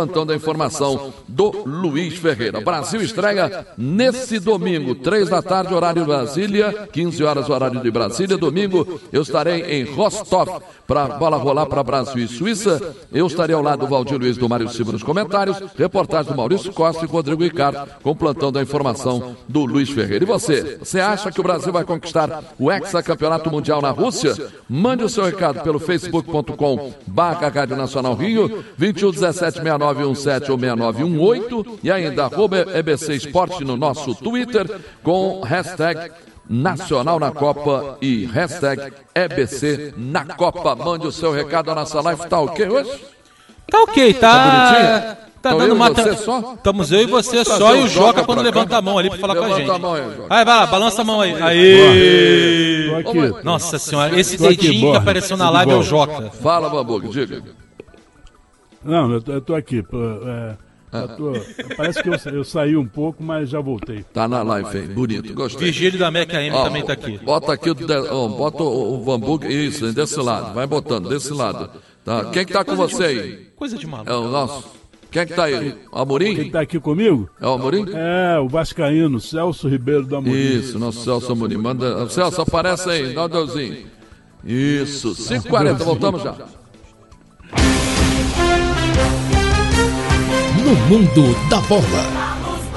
Speaker 3: informação do Luiz Ferreira. Brasil estreia nesse domingo, 3 da tarde, horário de Brasília, 15 horas, horário de Brasília. Domingo eu estarei em Rostov para bola rolar para Brasil e Suíça. Eu estarei ao lado do Valdir Luiz, do Mário Silva nos comentários, reportagem do Maurício Costa e Rodrigo Ricardo, com o plantão da informação do Luiz Ferreira. E você acha que o Brasil vai conquistar o hexacampeonato mundial na Rússia? Mande o seu recado pelo facebook.com/Rádio Nacional Rio, 21176917 ou 6918, e ainda @EBC Esporte no nosso Twitter, com hashtag Nacional na Copa e hashtag EBC na Copa. Mande o seu recado. A nossa live tá ok hoje?
Speaker 7: Tá ok, tá
Speaker 3: bonitinho?
Speaker 7: Tá
Speaker 3: então
Speaker 7: dando
Speaker 3: mata...
Speaker 7: Estamos eu e você só, e o Joca quando levanta a mão ali pra falar com a gente. Vai lá, balança a mão aí. Aí.
Speaker 5: Tô aqui.
Speaker 7: Nossa senhora, esse dedinho que apareceu na live é o Joca.
Speaker 3: Fala, Bambuca, diga.
Speaker 5: Não, eu tô aqui. Parece que eu saí um pouco, mas já voltei.
Speaker 3: Tá na live, hein? Bonito, gostei.
Speaker 7: Virgílio da Meca AM também tá aqui.
Speaker 3: Bota aqui, bota o Bambuca, isso, desse lado, vai botando, desse lado. Tá. Quem que tá com você aí?
Speaker 7: Coisa de maluco.
Speaker 3: É o nosso. Quem é que tá aí? O Amorim?
Speaker 5: Quem tá aqui comigo?
Speaker 3: É o Amorim?
Speaker 5: É, o vascaíno, Celso Ribeiro do Amorim.
Speaker 3: Isso, nosso Celso Amorim. Manda... Celso, aparece aí, dá um deusinho. Isso, 5h40, voltamos já.
Speaker 1: No mundo da bola.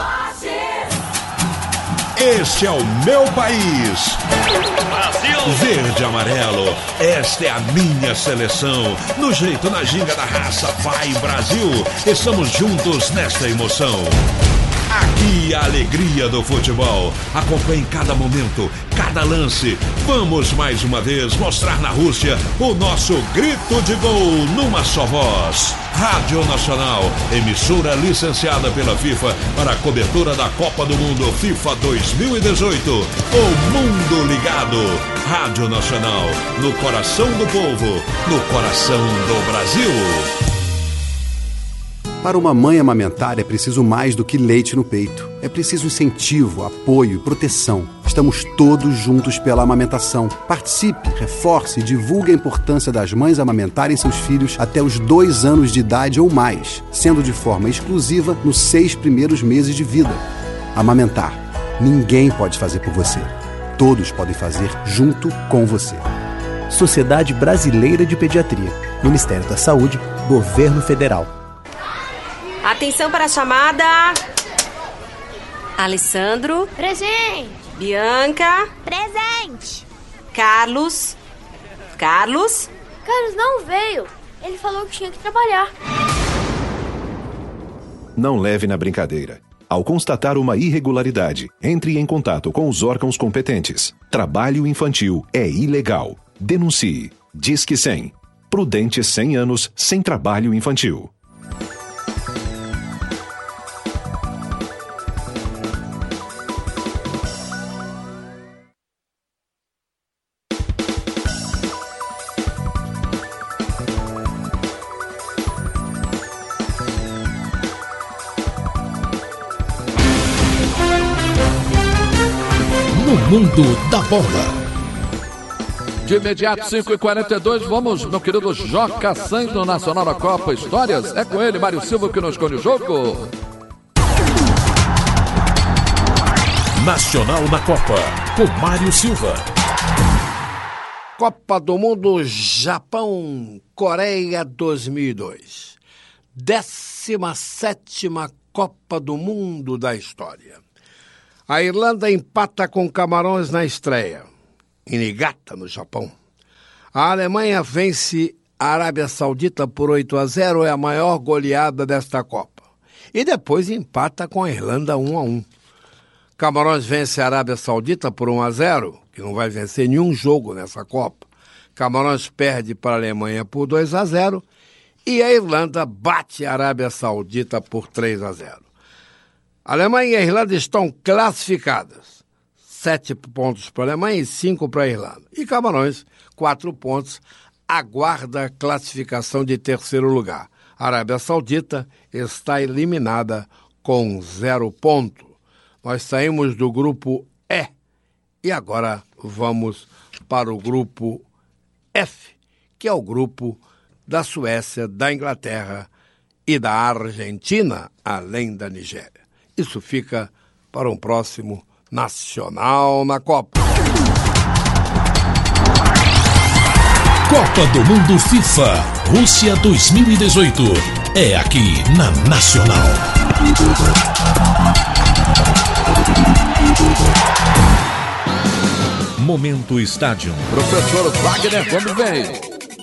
Speaker 9: Este é o meu país. Brasil. Verde e amarelo. Esta é a minha seleção. No jeito, na ginga da raça, vai Brasil. Estamos juntos nesta emoção. Aqui a alegria do futebol. Acompanhe cada momento, cada lance. Vamos mais uma vez mostrar na Rússia o nosso grito de gol numa só voz. Rádio Nacional, emissora licenciada pela FIFA para a cobertura da Copa do Mundo FIFA 2018. O mundo ligado. Rádio Nacional, no coração do povo, no coração do Brasil.
Speaker 10: Para uma mãe amamentar é preciso mais do que leite no peito. É preciso incentivo, apoio e proteção. Estamos todos juntos pela amamentação. Participe, reforce e divulgue a importância das mães amamentarem seus filhos até os 2 anos de idade ou mais, sendo de forma exclusiva nos 6 primeiros meses de vida. Amamentar. Ninguém pode fazer por você. Todos podem fazer junto com você.
Speaker 11: Sociedade Brasileira de Pediatria. Ministério da Saúde, Governo Federal.
Speaker 12: Atenção para a chamada. Alessandro.
Speaker 13: Presente.
Speaker 12: Bianca.
Speaker 13: Presente.
Speaker 12: Carlos. Carlos
Speaker 13: não veio. Ele falou que tinha que trabalhar.
Speaker 14: Não leve na brincadeira. Ao constatar uma irregularidade, entre em contato com os órgãos competentes. Trabalho infantil é ilegal. Denuncie. Disque 100. Prudente 100 anos sem trabalho infantil.
Speaker 1: Mundo da Bola.
Speaker 3: De imediato, 5h42, vamos, meu querido Joca Santos, no Nacional da Copa Histórias. É com ele, Mário Silva, que nos escolhe o jogo.
Speaker 1: Nacional na Copa, com Mário Silva.
Speaker 15: Copa do Mundo Japão, Coreia 2002. 17ª Copa do Mundo da história. A Irlanda empata com Camarões na estreia, em Niigata, no Japão. A Alemanha vence a Arábia Saudita por 8-0, é a maior goleada desta Copa. E depois empata com a Irlanda 1-1. Camarões vence a Arábia Saudita por 1-0, que não vai vencer nenhum jogo nessa Copa. Camarões perde para a Alemanha por 2-0 e a Irlanda bate a Arábia Saudita por 3-0. A Alemanha e a Irlanda estão classificadas. 7 pontos para a Alemanha e 5 para a Irlanda. E Camarões, 4 pontos, aguarda a classificação de terceiro lugar. A Arábia Saudita está eliminada com 0 ponto. Nós saímos do grupo E e agora vamos para o grupo F, que é o grupo da Suécia, da Inglaterra e da Argentina, além da Nigéria. Isso fica para um próximo Nacional na Copa.
Speaker 1: Copa do Mundo FIFA Rússia 2018 é aqui na Nacional.
Speaker 6: Momento Estádio.
Speaker 3: Professor Wagner Gomes vem.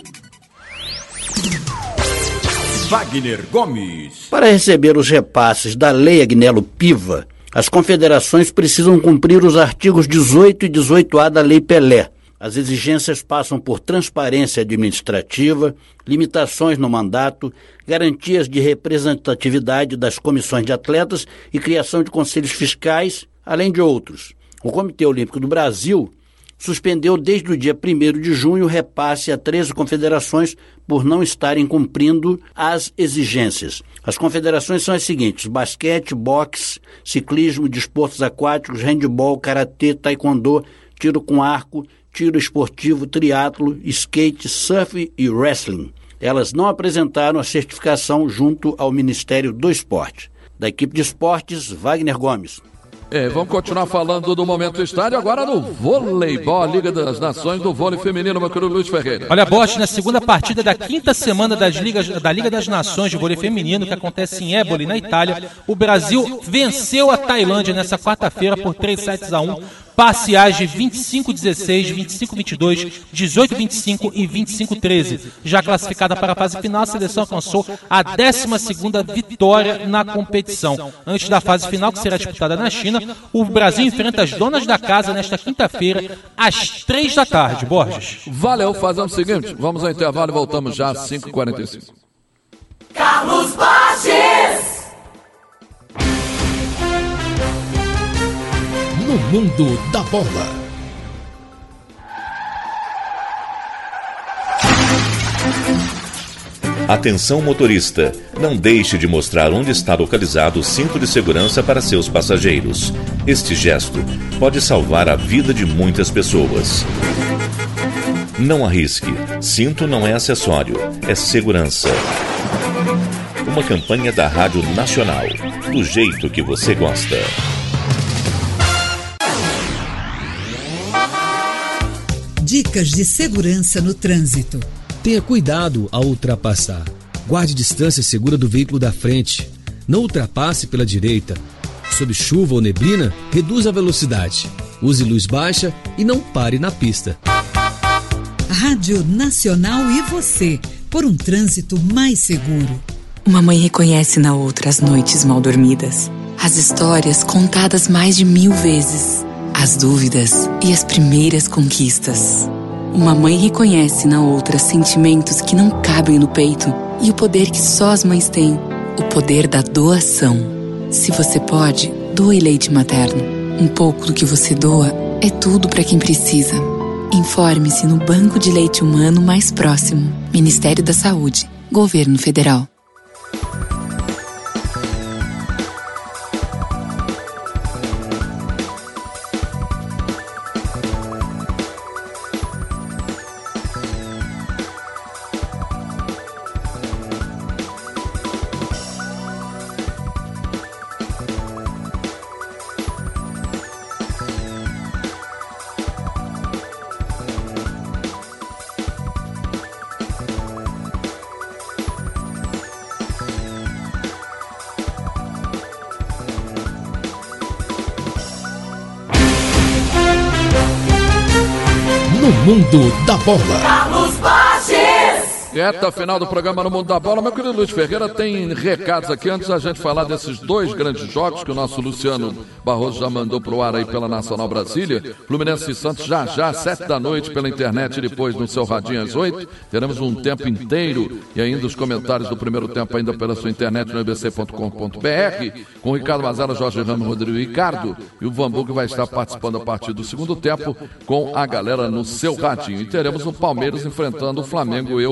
Speaker 16: Wagner Gomes.
Speaker 17: Para receber os repasses da Lei Agnello Piva, as confederações precisam cumprir os artigos 18 e 18A da Lei Pelé. As exigências passam por transparência administrativa, limitações no mandato, garantias de representatividade das comissões de atletas e criação de conselhos fiscais, além de outros. O Comitê Olímpico do Brasil suspendeu desde o dia 1º de junho o repasse a 13 confederações por não estarem cumprindo as exigências. As confederações são as seguintes: basquete, boxe, ciclismo, desportos aquáticos, handebol, karatê, taekwondo, tiro com arco, tiro esportivo, triatlo, skate, surf e wrestling. Elas não apresentaram a certificação junto ao Ministério do Esporte. Da equipe de esportes, Wagner Gomes.
Speaker 3: Vamos continuar falando do Momento Estádio agora no voleibol, a Liga das Nações do vôlei feminino, meu querido Luiz Ferreira.
Speaker 7: Olha, Bosch, na segunda partida da quinta semana da Liga das Nações de vôlei feminino, que acontece em Éboli, na Itália, o Brasil venceu a Tailândia nessa quarta-feira por 3-1. Parciais de 25-16, 25-22, 18-25 e 25-13. Já classificada para a fase final, a seleção alcançou a 12ª vitória na competição. Antes da fase final, que será disputada na China, o Brasil enfrenta as donas da casa nesta quinta-feira, às 3 da tarde. Borges.
Speaker 3: Valeu, fazemos o seguinte, vamos ao intervalo e voltamos já às 5h45.
Speaker 2: Carlos Borges!
Speaker 1: No mundo da bola.
Speaker 6: Atenção motorista, não deixe de mostrar onde está localizado o cinto de segurança para seus passageiros. Este gesto pode salvar a vida de muitas pessoas. Não arrisque, cinto não é acessório, é segurança. Uma campanha da Rádio Nacional, do jeito que você gosta.
Speaker 18: Dicas de segurança no trânsito.
Speaker 19: Tenha cuidado ao ultrapassar. Guarde distância segura do veículo da frente. Não ultrapasse pela direita. Sob chuva ou neblina, reduza a velocidade. Use luz baixa e não pare na pista.
Speaker 18: Rádio Nacional e você, por um trânsito mais seguro.
Speaker 20: Uma mãe reconhece na outra as noites mal dormidas, as histórias contadas mais de 1000 vezes, as dúvidas e as primeiras conquistas. Uma mãe reconhece na outra sentimentos que não cabem no peito e o poder que só as mães têm, o poder da doação. Se você pode, doe leite materno. Um pouco do que você doa é tudo para quem precisa. Informe-se no banco de leite humano mais próximo. Ministério da Saúde, Governo Federal.
Speaker 1: No mundo da bola.
Speaker 2: Carlos Borges!
Speaker 3: Reta final do programa No Mundo da Bola. Meu querido Luiz Ferreira, tem recados aqui antes da gente falar desses dois grandes jogos que o nosso Luciano Barroso já mandou pro ar aí pela Nacional Brasília. Fluminense e Santos já, 7 da noite pela internet e depois no seu radinho às 8. Teremos um tempo inteiro e ainda os comentários do primeiro tempo ainda pela sua internet no ibc.com.br com o Ricardo Mazara, Jorge Ramos, Rodrigo Ricardo e o Vambu que vai estar participando a partir do segundo tempo com a galera no seu radinho. E teremos o Palmeiras enfrentando o Flamengo, eu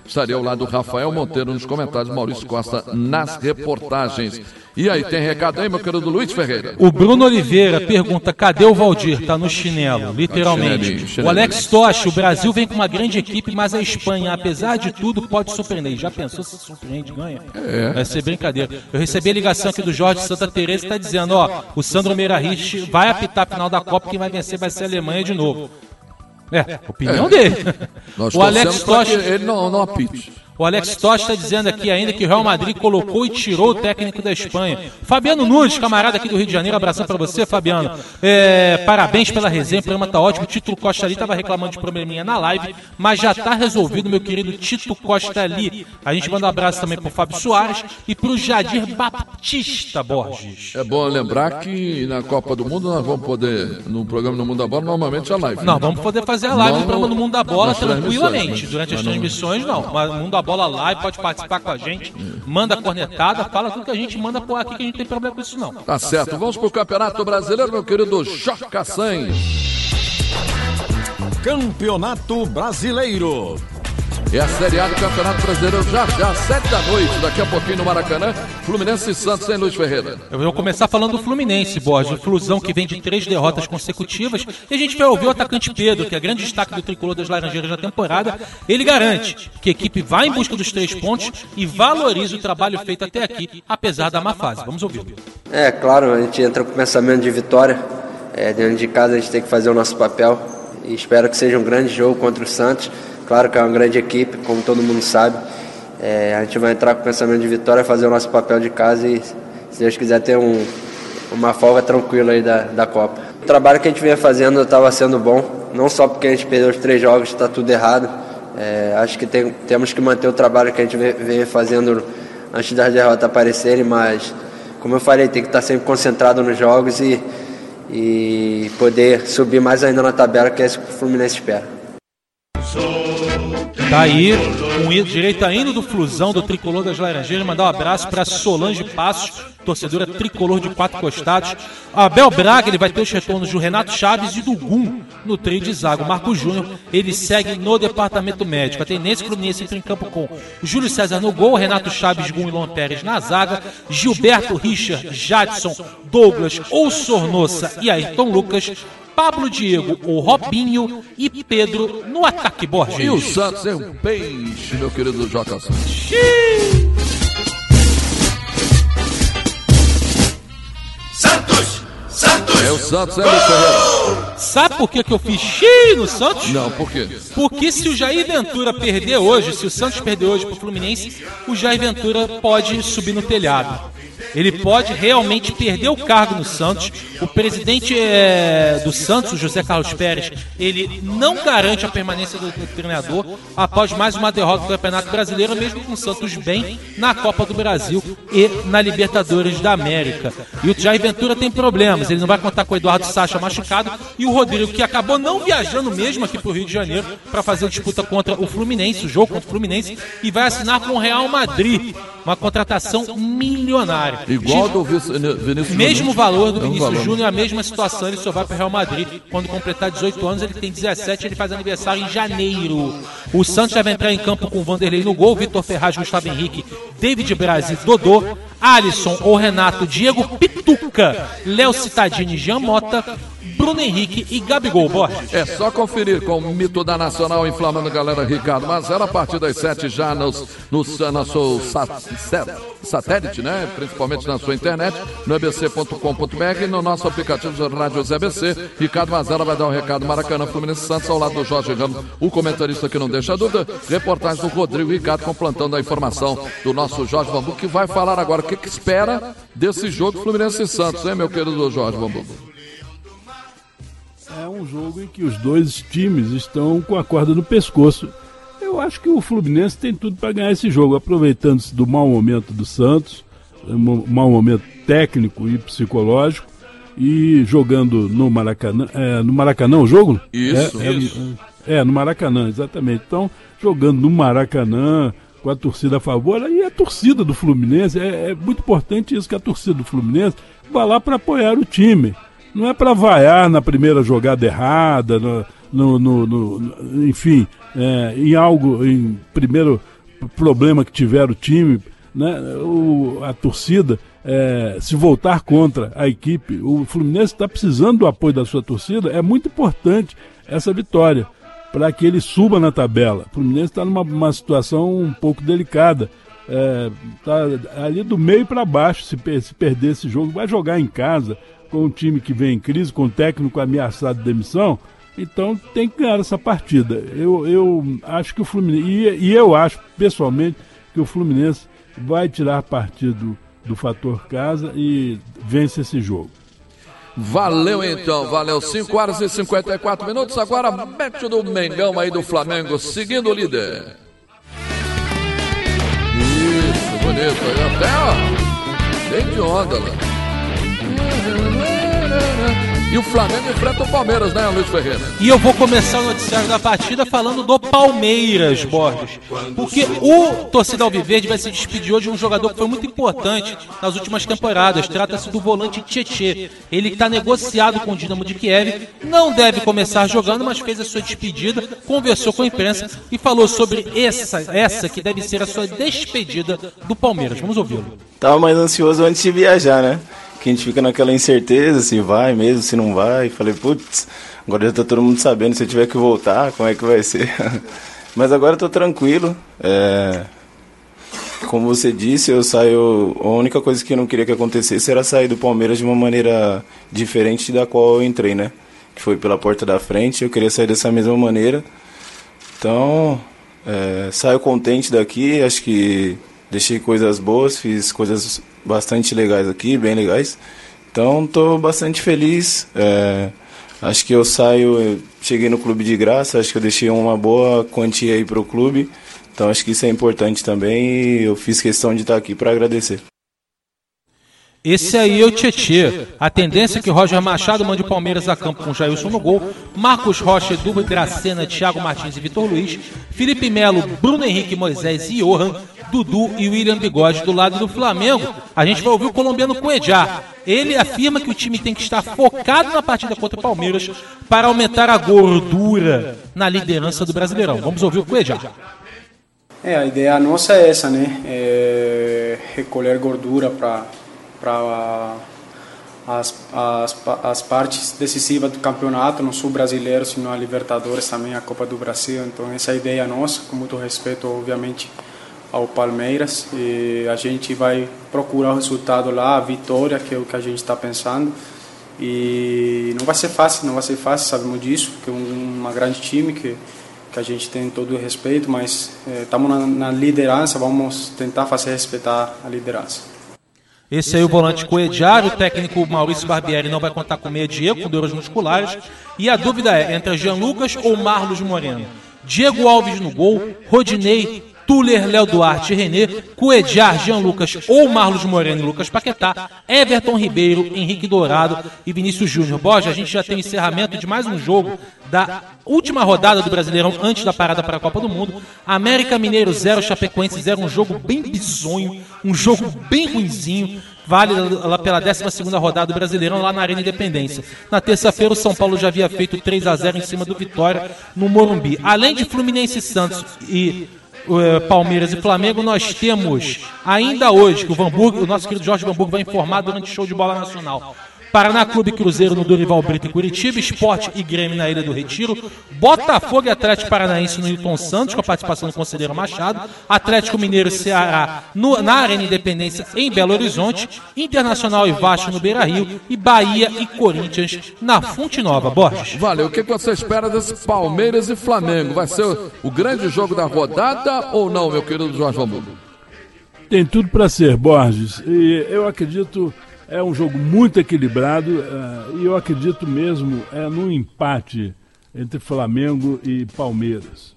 Speaker 3: Estaria ao lado do Rafael Monteiro nos comentários, Maurício Costa nas reportagens. E aí, tem recado aí, meu querido Luiz Ferreira?
Speaker 7: O Bruno Oliveira pergunta, cadê o Valdir? Tá no chinelo, literalmente. O Alex Tosh, o Brasil vem com uma grande equipe, mas a Espanha, apesar de tudo, pode surpreender. Já pensou se surpreende, ganha? Vai ser brincadeira. Eu recebi a ligação aqui do Jorge Santa Teresa, que está dizendo, o Sandro Meirahich vai apitar a final da Copa, quem vai vencer vai ser a Alemanha de novo. Opinião dele.
Speaker 3: O Alex Tosh, ele não apite.
Speaker 7: O Alex Tosh está dizendo aqui ainda que o Real Madrid colocou e tirou o técnico da Espanha. Fabiano Nunes, camarada aqui do Rio de Janeiro, abração para você, Fabiano. Parabéns pela resenha, o programa tá ótimo. O Tito Costa ali estava reclamando de probleminha na live, mas já está resolvido, meu querido Tito Costa ali. A gente manda um abraço também pro Fábio Soares e pro Jadir Baptista Borges.
Speaker 3: É bom lembrar que na Copa do Mundo nós vamos poder, no programa No Mundo da Bola, normalmente a live.
Speaker 7: Não, vamos poder fazer a live no programa No Mundo da Bola tranquilamente. Durante as transmissões, não. Mas No Mundo da Bola Live, pode participar com a gente, manda cornetada, fala tudo que a gente manda por aqui, que a gente não tem problema com isso não.
Speaker 3: Tá certo, vamos pro Campeonato Brasileiro, meu querido Joca Sanz.
Speaker 16: Campeonato Brasileiro.
Speaker 3: E a Série A do Campeonato Brasileiro já, 7h, daqui a pouquinho no Maracanã, Fluminense e Santos, em Luiz Ferreira.
Speaker 7: Eu vou começar falando do Fluminense, Borges, o Flusão que vem de 3 derrotas consecutivas, e a gente vai ouvir o atacante Pedro, que é grande destaque do tricolor das Laranjeiras na temporada. Ele garante que a equipe vai em busca dos 3 pontos e valoriza o trabalho feito até aqui, apesar da má fase. Vamos ouvir.
Speaker 21: Claro, a gente entra com o pensamento de vitória, dentro de casa a gente tem que fazer o nosso papel, e espero que seja um grande jogo contra o Santos. Claro que é uma grande equipe, como todo mundo sabe. A gente vai entrar com o pensamento de vitória, fazer o nosso papel de casa e, se Deus quiser, ter uma folga tranquila aí da Copa. O trabalho que a gente vinha fazendo estava sendo bom, não só porque a gente perdeu os 3 jogos, está tudo errado. Acho que temos que manter o trabalho que a gente veio fazendo antes das derrotas aparecerem, mas, como eu falei, tem que estar sempre concentrado nos jogos e poder subir mais ainda na tabela, que é isso que o Fluminense espera.
Speaker 7: Tá aí, com direito a hino do Flusão, do tricolor das Laranjeiras. Mandar um abraço para Solange Passos, torcedora tricolor de 4 costados. Abel Braga, ele vai ter os retornos do Renato Chaves e do Gum no trio de zaga. O Marco Júnior, ele segue no departamento médico. A tendência Fluminense entra em campo com Júlio César no gol, Renato Chaves, Gum e Luan Pérez na zaga, Gilberto, Richard, Jadson, Douglas, ou Sornossa e Ayrton Lucas, Pablo Diego, o Robinho e Pedro no ataque, Borges.
Speaker 3: E o Santos é um peixe, meu querido Jota Santos.
Speaker 2: Santos!
Speaker 3: É o Santos, é o Ferreira.
Speaker 7: Sabe por que eu fiz xiii no Santos?
Speaker 3: Não, por quê?
Speaker 7: Porque se o Jair Ventura perder hoje, se o Santos perder hoje pro Fluminense, o Jair Ventura pode subir no telhado. Ele pode realmente perder o cargo no Santos. O presidente do Santos, o José Carlos Pérez, ele não garante a permanência do treinador após mais uma derrota do Campeonato Brasileiro, mesmo com o Santos bem na Copa do Brasil e na Libertadores da América. E o Jair Ventura tem problemas, ele não vai contar com o Eduardo Sacha machucado e o Rodrigo, que acabou não viajando mesmo aqui para o Rio de Janeiro para fazer a disputa contra o Fluminense, o jogo contra o Fluminense, e vai assinar com o Real Madrid. Uma contratação milionária.
Speaker 3: Igual do Vinícius
Speaker 7: mesmo valor do Vinícius Júnior, a mesma situação, ele só vai para o Real Madrid. Quando completar 18 anos, ele tem 17, ele faz aniversário em janeiro. O Santos já vai entrar em campo com o Vanderlei no gol, Vitor Ferraz, Gustavo Henrique, David Braz e Dodô, Alisson ou Renato, Diego Pituca, Léo Cittadini, Jean Mota, Bruno Henrique e Gabigol, Borges.
Speaker 3: É só conferir com o mito da Nacional inflamando, galera. Ricardo Mazera, a partir das 7 já no seu satélite, né? Principalmente na sua internet, no ebc.com.br e no nosso aplicativo de Rádios EBC. Ricardo Mazera vai dar um recado. Maracanã, Fluminense Santos, ao lado do Jorge Ramos, o comentarista que não deixa dúvida. Reportagem do Rodrigo Ricardo com o plantão da informação do nosso Jorge Bambu, que vai falar agora o que espera desse jogo Fluminense e Santos, hein, meu querido Jorge Bambu?
Speaker 5: É um jogo em que os dois times estão com a corda no pescoço. Eu acho que o Fluminense tem tudo para ganhar esse jogo, aproveitando-se do mau momento do Santos, um mau momento técnico e psicológico, e jogando no Maracanã. No Maracanã o jogo?
Speaker 3: Isso.
Speaker 5: No Maracanã, exatamente. Então, jogando no Maracanã, com a torcida a favor, e a torcida do Fluminense, é muito importante isso, que a torcida do Fluminense vá lá para apoiar o time. Não é para vaiar na primeira jogada errada, enfim, em algo, em primeiro problema que tiver o time, né, a torcida, se voltar contra a equipe. O Fluminense está precisando do apoio da sua torcida. É muito importante essa vitória para que ele suba na tabela. O Fluminense está numa situação um pouco delicada. Está ali do meio para baixo. Se perder esse jogo, vai jogar em casa com um time que vem em crise, com um técnico ameaçado de demissão. Então tem que ganhar essa partida. Eu acho que o Fluminense, e eu acho pessoalmente que o Fluminense vai tirar partido do fator casa e vence esse jogo.
Speaker 3: Valeu então, valeu. 5 horas e 54 minutos. Agora mete do Mengão aí do Flamengo, seguindo o líder. Isso, bonito. Até, ó, bem de onda lá. E o Flamengo enfrenta o Palmeiras, né, Luiz Ferreira?
Speaker 7: E eu vou começar o noticiário da partida falando do Palmeiras, Borges. Porque o torcedor alviverde vai se despedir hoje de um jogador que foi muito importante nas últimas temporadas. Trata-se do volante Tietê. Ele que está negociado com o Dinamo de Kiev, não deve começar jogando, mas fez a sua despedida, conversou com a imprensa e falou sobre essa que deve ser a sua despedida do Palmeiras. Vamos ouvi-lo.
Speaker 4: Tava mais ansioso antes de viajar, né? Que a gente fica naquela incerteza, se vai mesmo, se não vai. Falei, putz, agora já tá todo mundo sabendo, se eu tiver que voltar, como é que vai ser? Mas agora eu tô tranquilo. Como você disse, eu saio... A única coisa que eu não queria que acontecesse era sair do Palmeiras de uma maneira diferente da qual eu entrei, né? Que foi pela porta da frente, eu queria sair dessa mesma maneira. Então, saio contente daqui, acho que deixei coisas boas, fiz coisas bastante legais aqui, bem legais. Então, estou bastante feliz. Acho que eu cheguei no clube de graça, acho que eu deixei uma boa quantia aí para o clube. Então, acho que isso é importante também e eu fiz questão de estar aqui para agradecer.
Speaker 7: Esse aí é o Tietê. A tendência é que Roger Machado mande o Palmeiras a campo com Jailson no gol, Marcos Rocha, Edu Dracena, Thiago Martins e Vitor Luiz, Felipe Melo, Bruno Henrique, Moisés e Johan, Dudu e William Bigode. Do lado do Flamengo, a gente vai ouvir o colombiano Cuéllar. Ele afirma que o time tem que estar focado na partida contra o Palmeiras para aumentar a gordura na liderança do Brasileirão. Vamos ouvir o Cuéllar.
Speaker 22: A ideia nossa é essa, né? Recolher gordura para as partes decisivas do campeonato, não só brasileiro, sino a Libertadores também, a Copa do Brasil. Então essa é a ideia nossa, com muito respeito, obviamente, ao Palmeiras. E a gente vai procurar o resultado lá, a vitória, que é o que a gente está pensando. E não vai ser fácil, sabemos disso, que é uma grande time, que a gente tem todo o respeito, mas estamos na liderança, vamos tentar fazer respeitar a liderança.
Speaker 7: Esse aí é o volante Cuéllar. O técnico Maurício Barbieri não vai contar com o meia Diego, com dores musculares. E a dúvida é entre Jean Lucas ou Marlos Moreno. Diego Alves no gol, Rodinei, Tuller, Léo Duarte e René, Cuéllar, Jean Lucas ou Marlos Moreno e Lucas Paquetá, Everton Ribeiro, Henrique Dourado e Vinícius Júnior. Borja, a gente já tem o encerramento de mais um jogo da última rodada do Brasileirão antes da parada para a Copa do Mundo. América Mineiro 0, Chapecoense 0, um jogo bem bizonho, um jogo bem ruinzinho. Vale lá pela 12ª rodada do Brasileirão lá na Arena Independência. Na terça-feira o São Paulo já havia feito 3-0 em cima do Vitória no Morumbi. Além de Fluminense e Santos e Palmeiras e Flamengo, nós temos ainda hoje que o nosso querido Jorge Vanburgo vai informar durante o show de bola nacional. Paraná Clube Cruzeiro no Dorival Brito em Curitiba, Sport e Grêmio na Ilha do Retiro, Botafogo e Atlético Paranaense no Newton Santos, com a participação do Conselheiro Machado, Atlético Mineiro e Ceará na Arena Independência em Belo Horizonte, Internacional e Vasco no Beira-Rio e Bahia e Corinthians na Fonte Nova. Borges.
Speaker 3: Valeu, o que você espera desse Palmeiras e Flamengo? Vai ser o grande jogo da rodada ou não, meu querido Jorge Vanburgo?
Speaker 5: Tem tudo para ser, Borges, e eu acredito... É um jogo muito equilibrado e eu acredito mesmo num empate entre Flamengo e Palmeiras.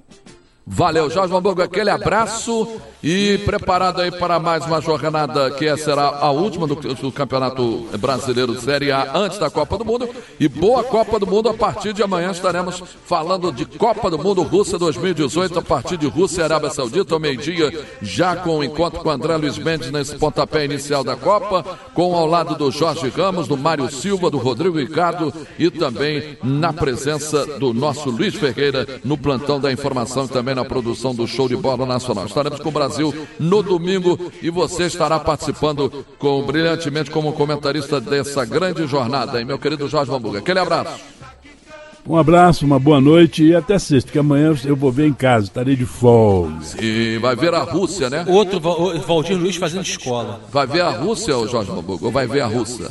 Speaker 3: Valeu, Jorge Vanburgo, aquele abraço e preparado aí para mais uma jornada que será a última do Campeonato Brasileiro Série A antes da Copa do Mundo. E boa Copa do Mundo, a partir de amanhã estaremos falando de Copa do Mundo Rússia 2018, a partir de Rússia e Arábia Saudita, ao meio-dia, já com o encontro com o André Luiz Mendes nesse pontapé inicial da Copa, com ao lado do Jorge Ramos, do Mário Silva, do Rodrigo Ricardo e também na presença do nosso Luiz Ferreira no plantão da informação e também também na produção do Show de Bola Nacional. Estaremos com o Brasil no domingo e você estará participando brilhantemente como comentarista dessa grande jornada, hein, meu querido Jorge Vambuga. Aquele abraço.
Speaker 5: Um abraço, uma boa noite e até sexta, que amanhã eu vou ver em casa, estarei de folga.
Speaker 3: Sim, vai ver a Rússia, né?
Speaker 7: Outro, Valdir Luiz fazendo escola.
Speaker 3: Vai ver a Rússia, o Jorge Vambuga, ou vai ver a Rússia?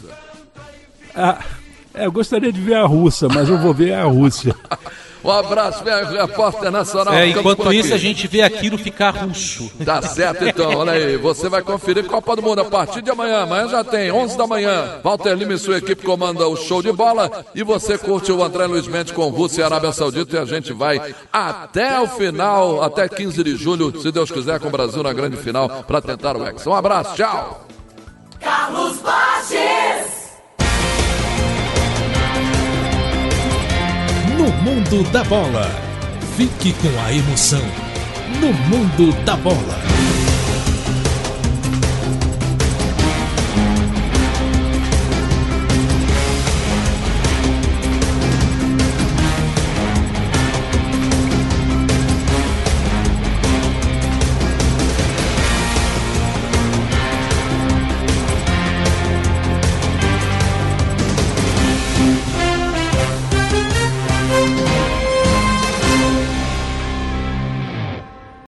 Speaker 5: Eu gostaria de ver a Rússia, mas eu vou ver a Rússia.
Speaker 3: Um abraço, minha repórter nacional.
Speaker 7: Enquanto isso, a gente vê aquilo ficar russo.
Speaker 3: Tá certo, então. Olha aí, você vai conferir Copa do Mundo a partir de amanhã. Amanhã já tem, 11 da manhã. Walter Lima e sua equipe comanda o Show de Bola. E você curte o André Luiz Mendes com Rússia e Arábia Saudita. E a gente vai até o final, até 15 de julho, se Deus quiser, com o Brasil na grande final, para tentar o Hexa. Um abraço, tchau.
Speaker 2: Carlos Borges.
Speaker 1: No mundo da bola. Fique com a emoção. No mundo da bola.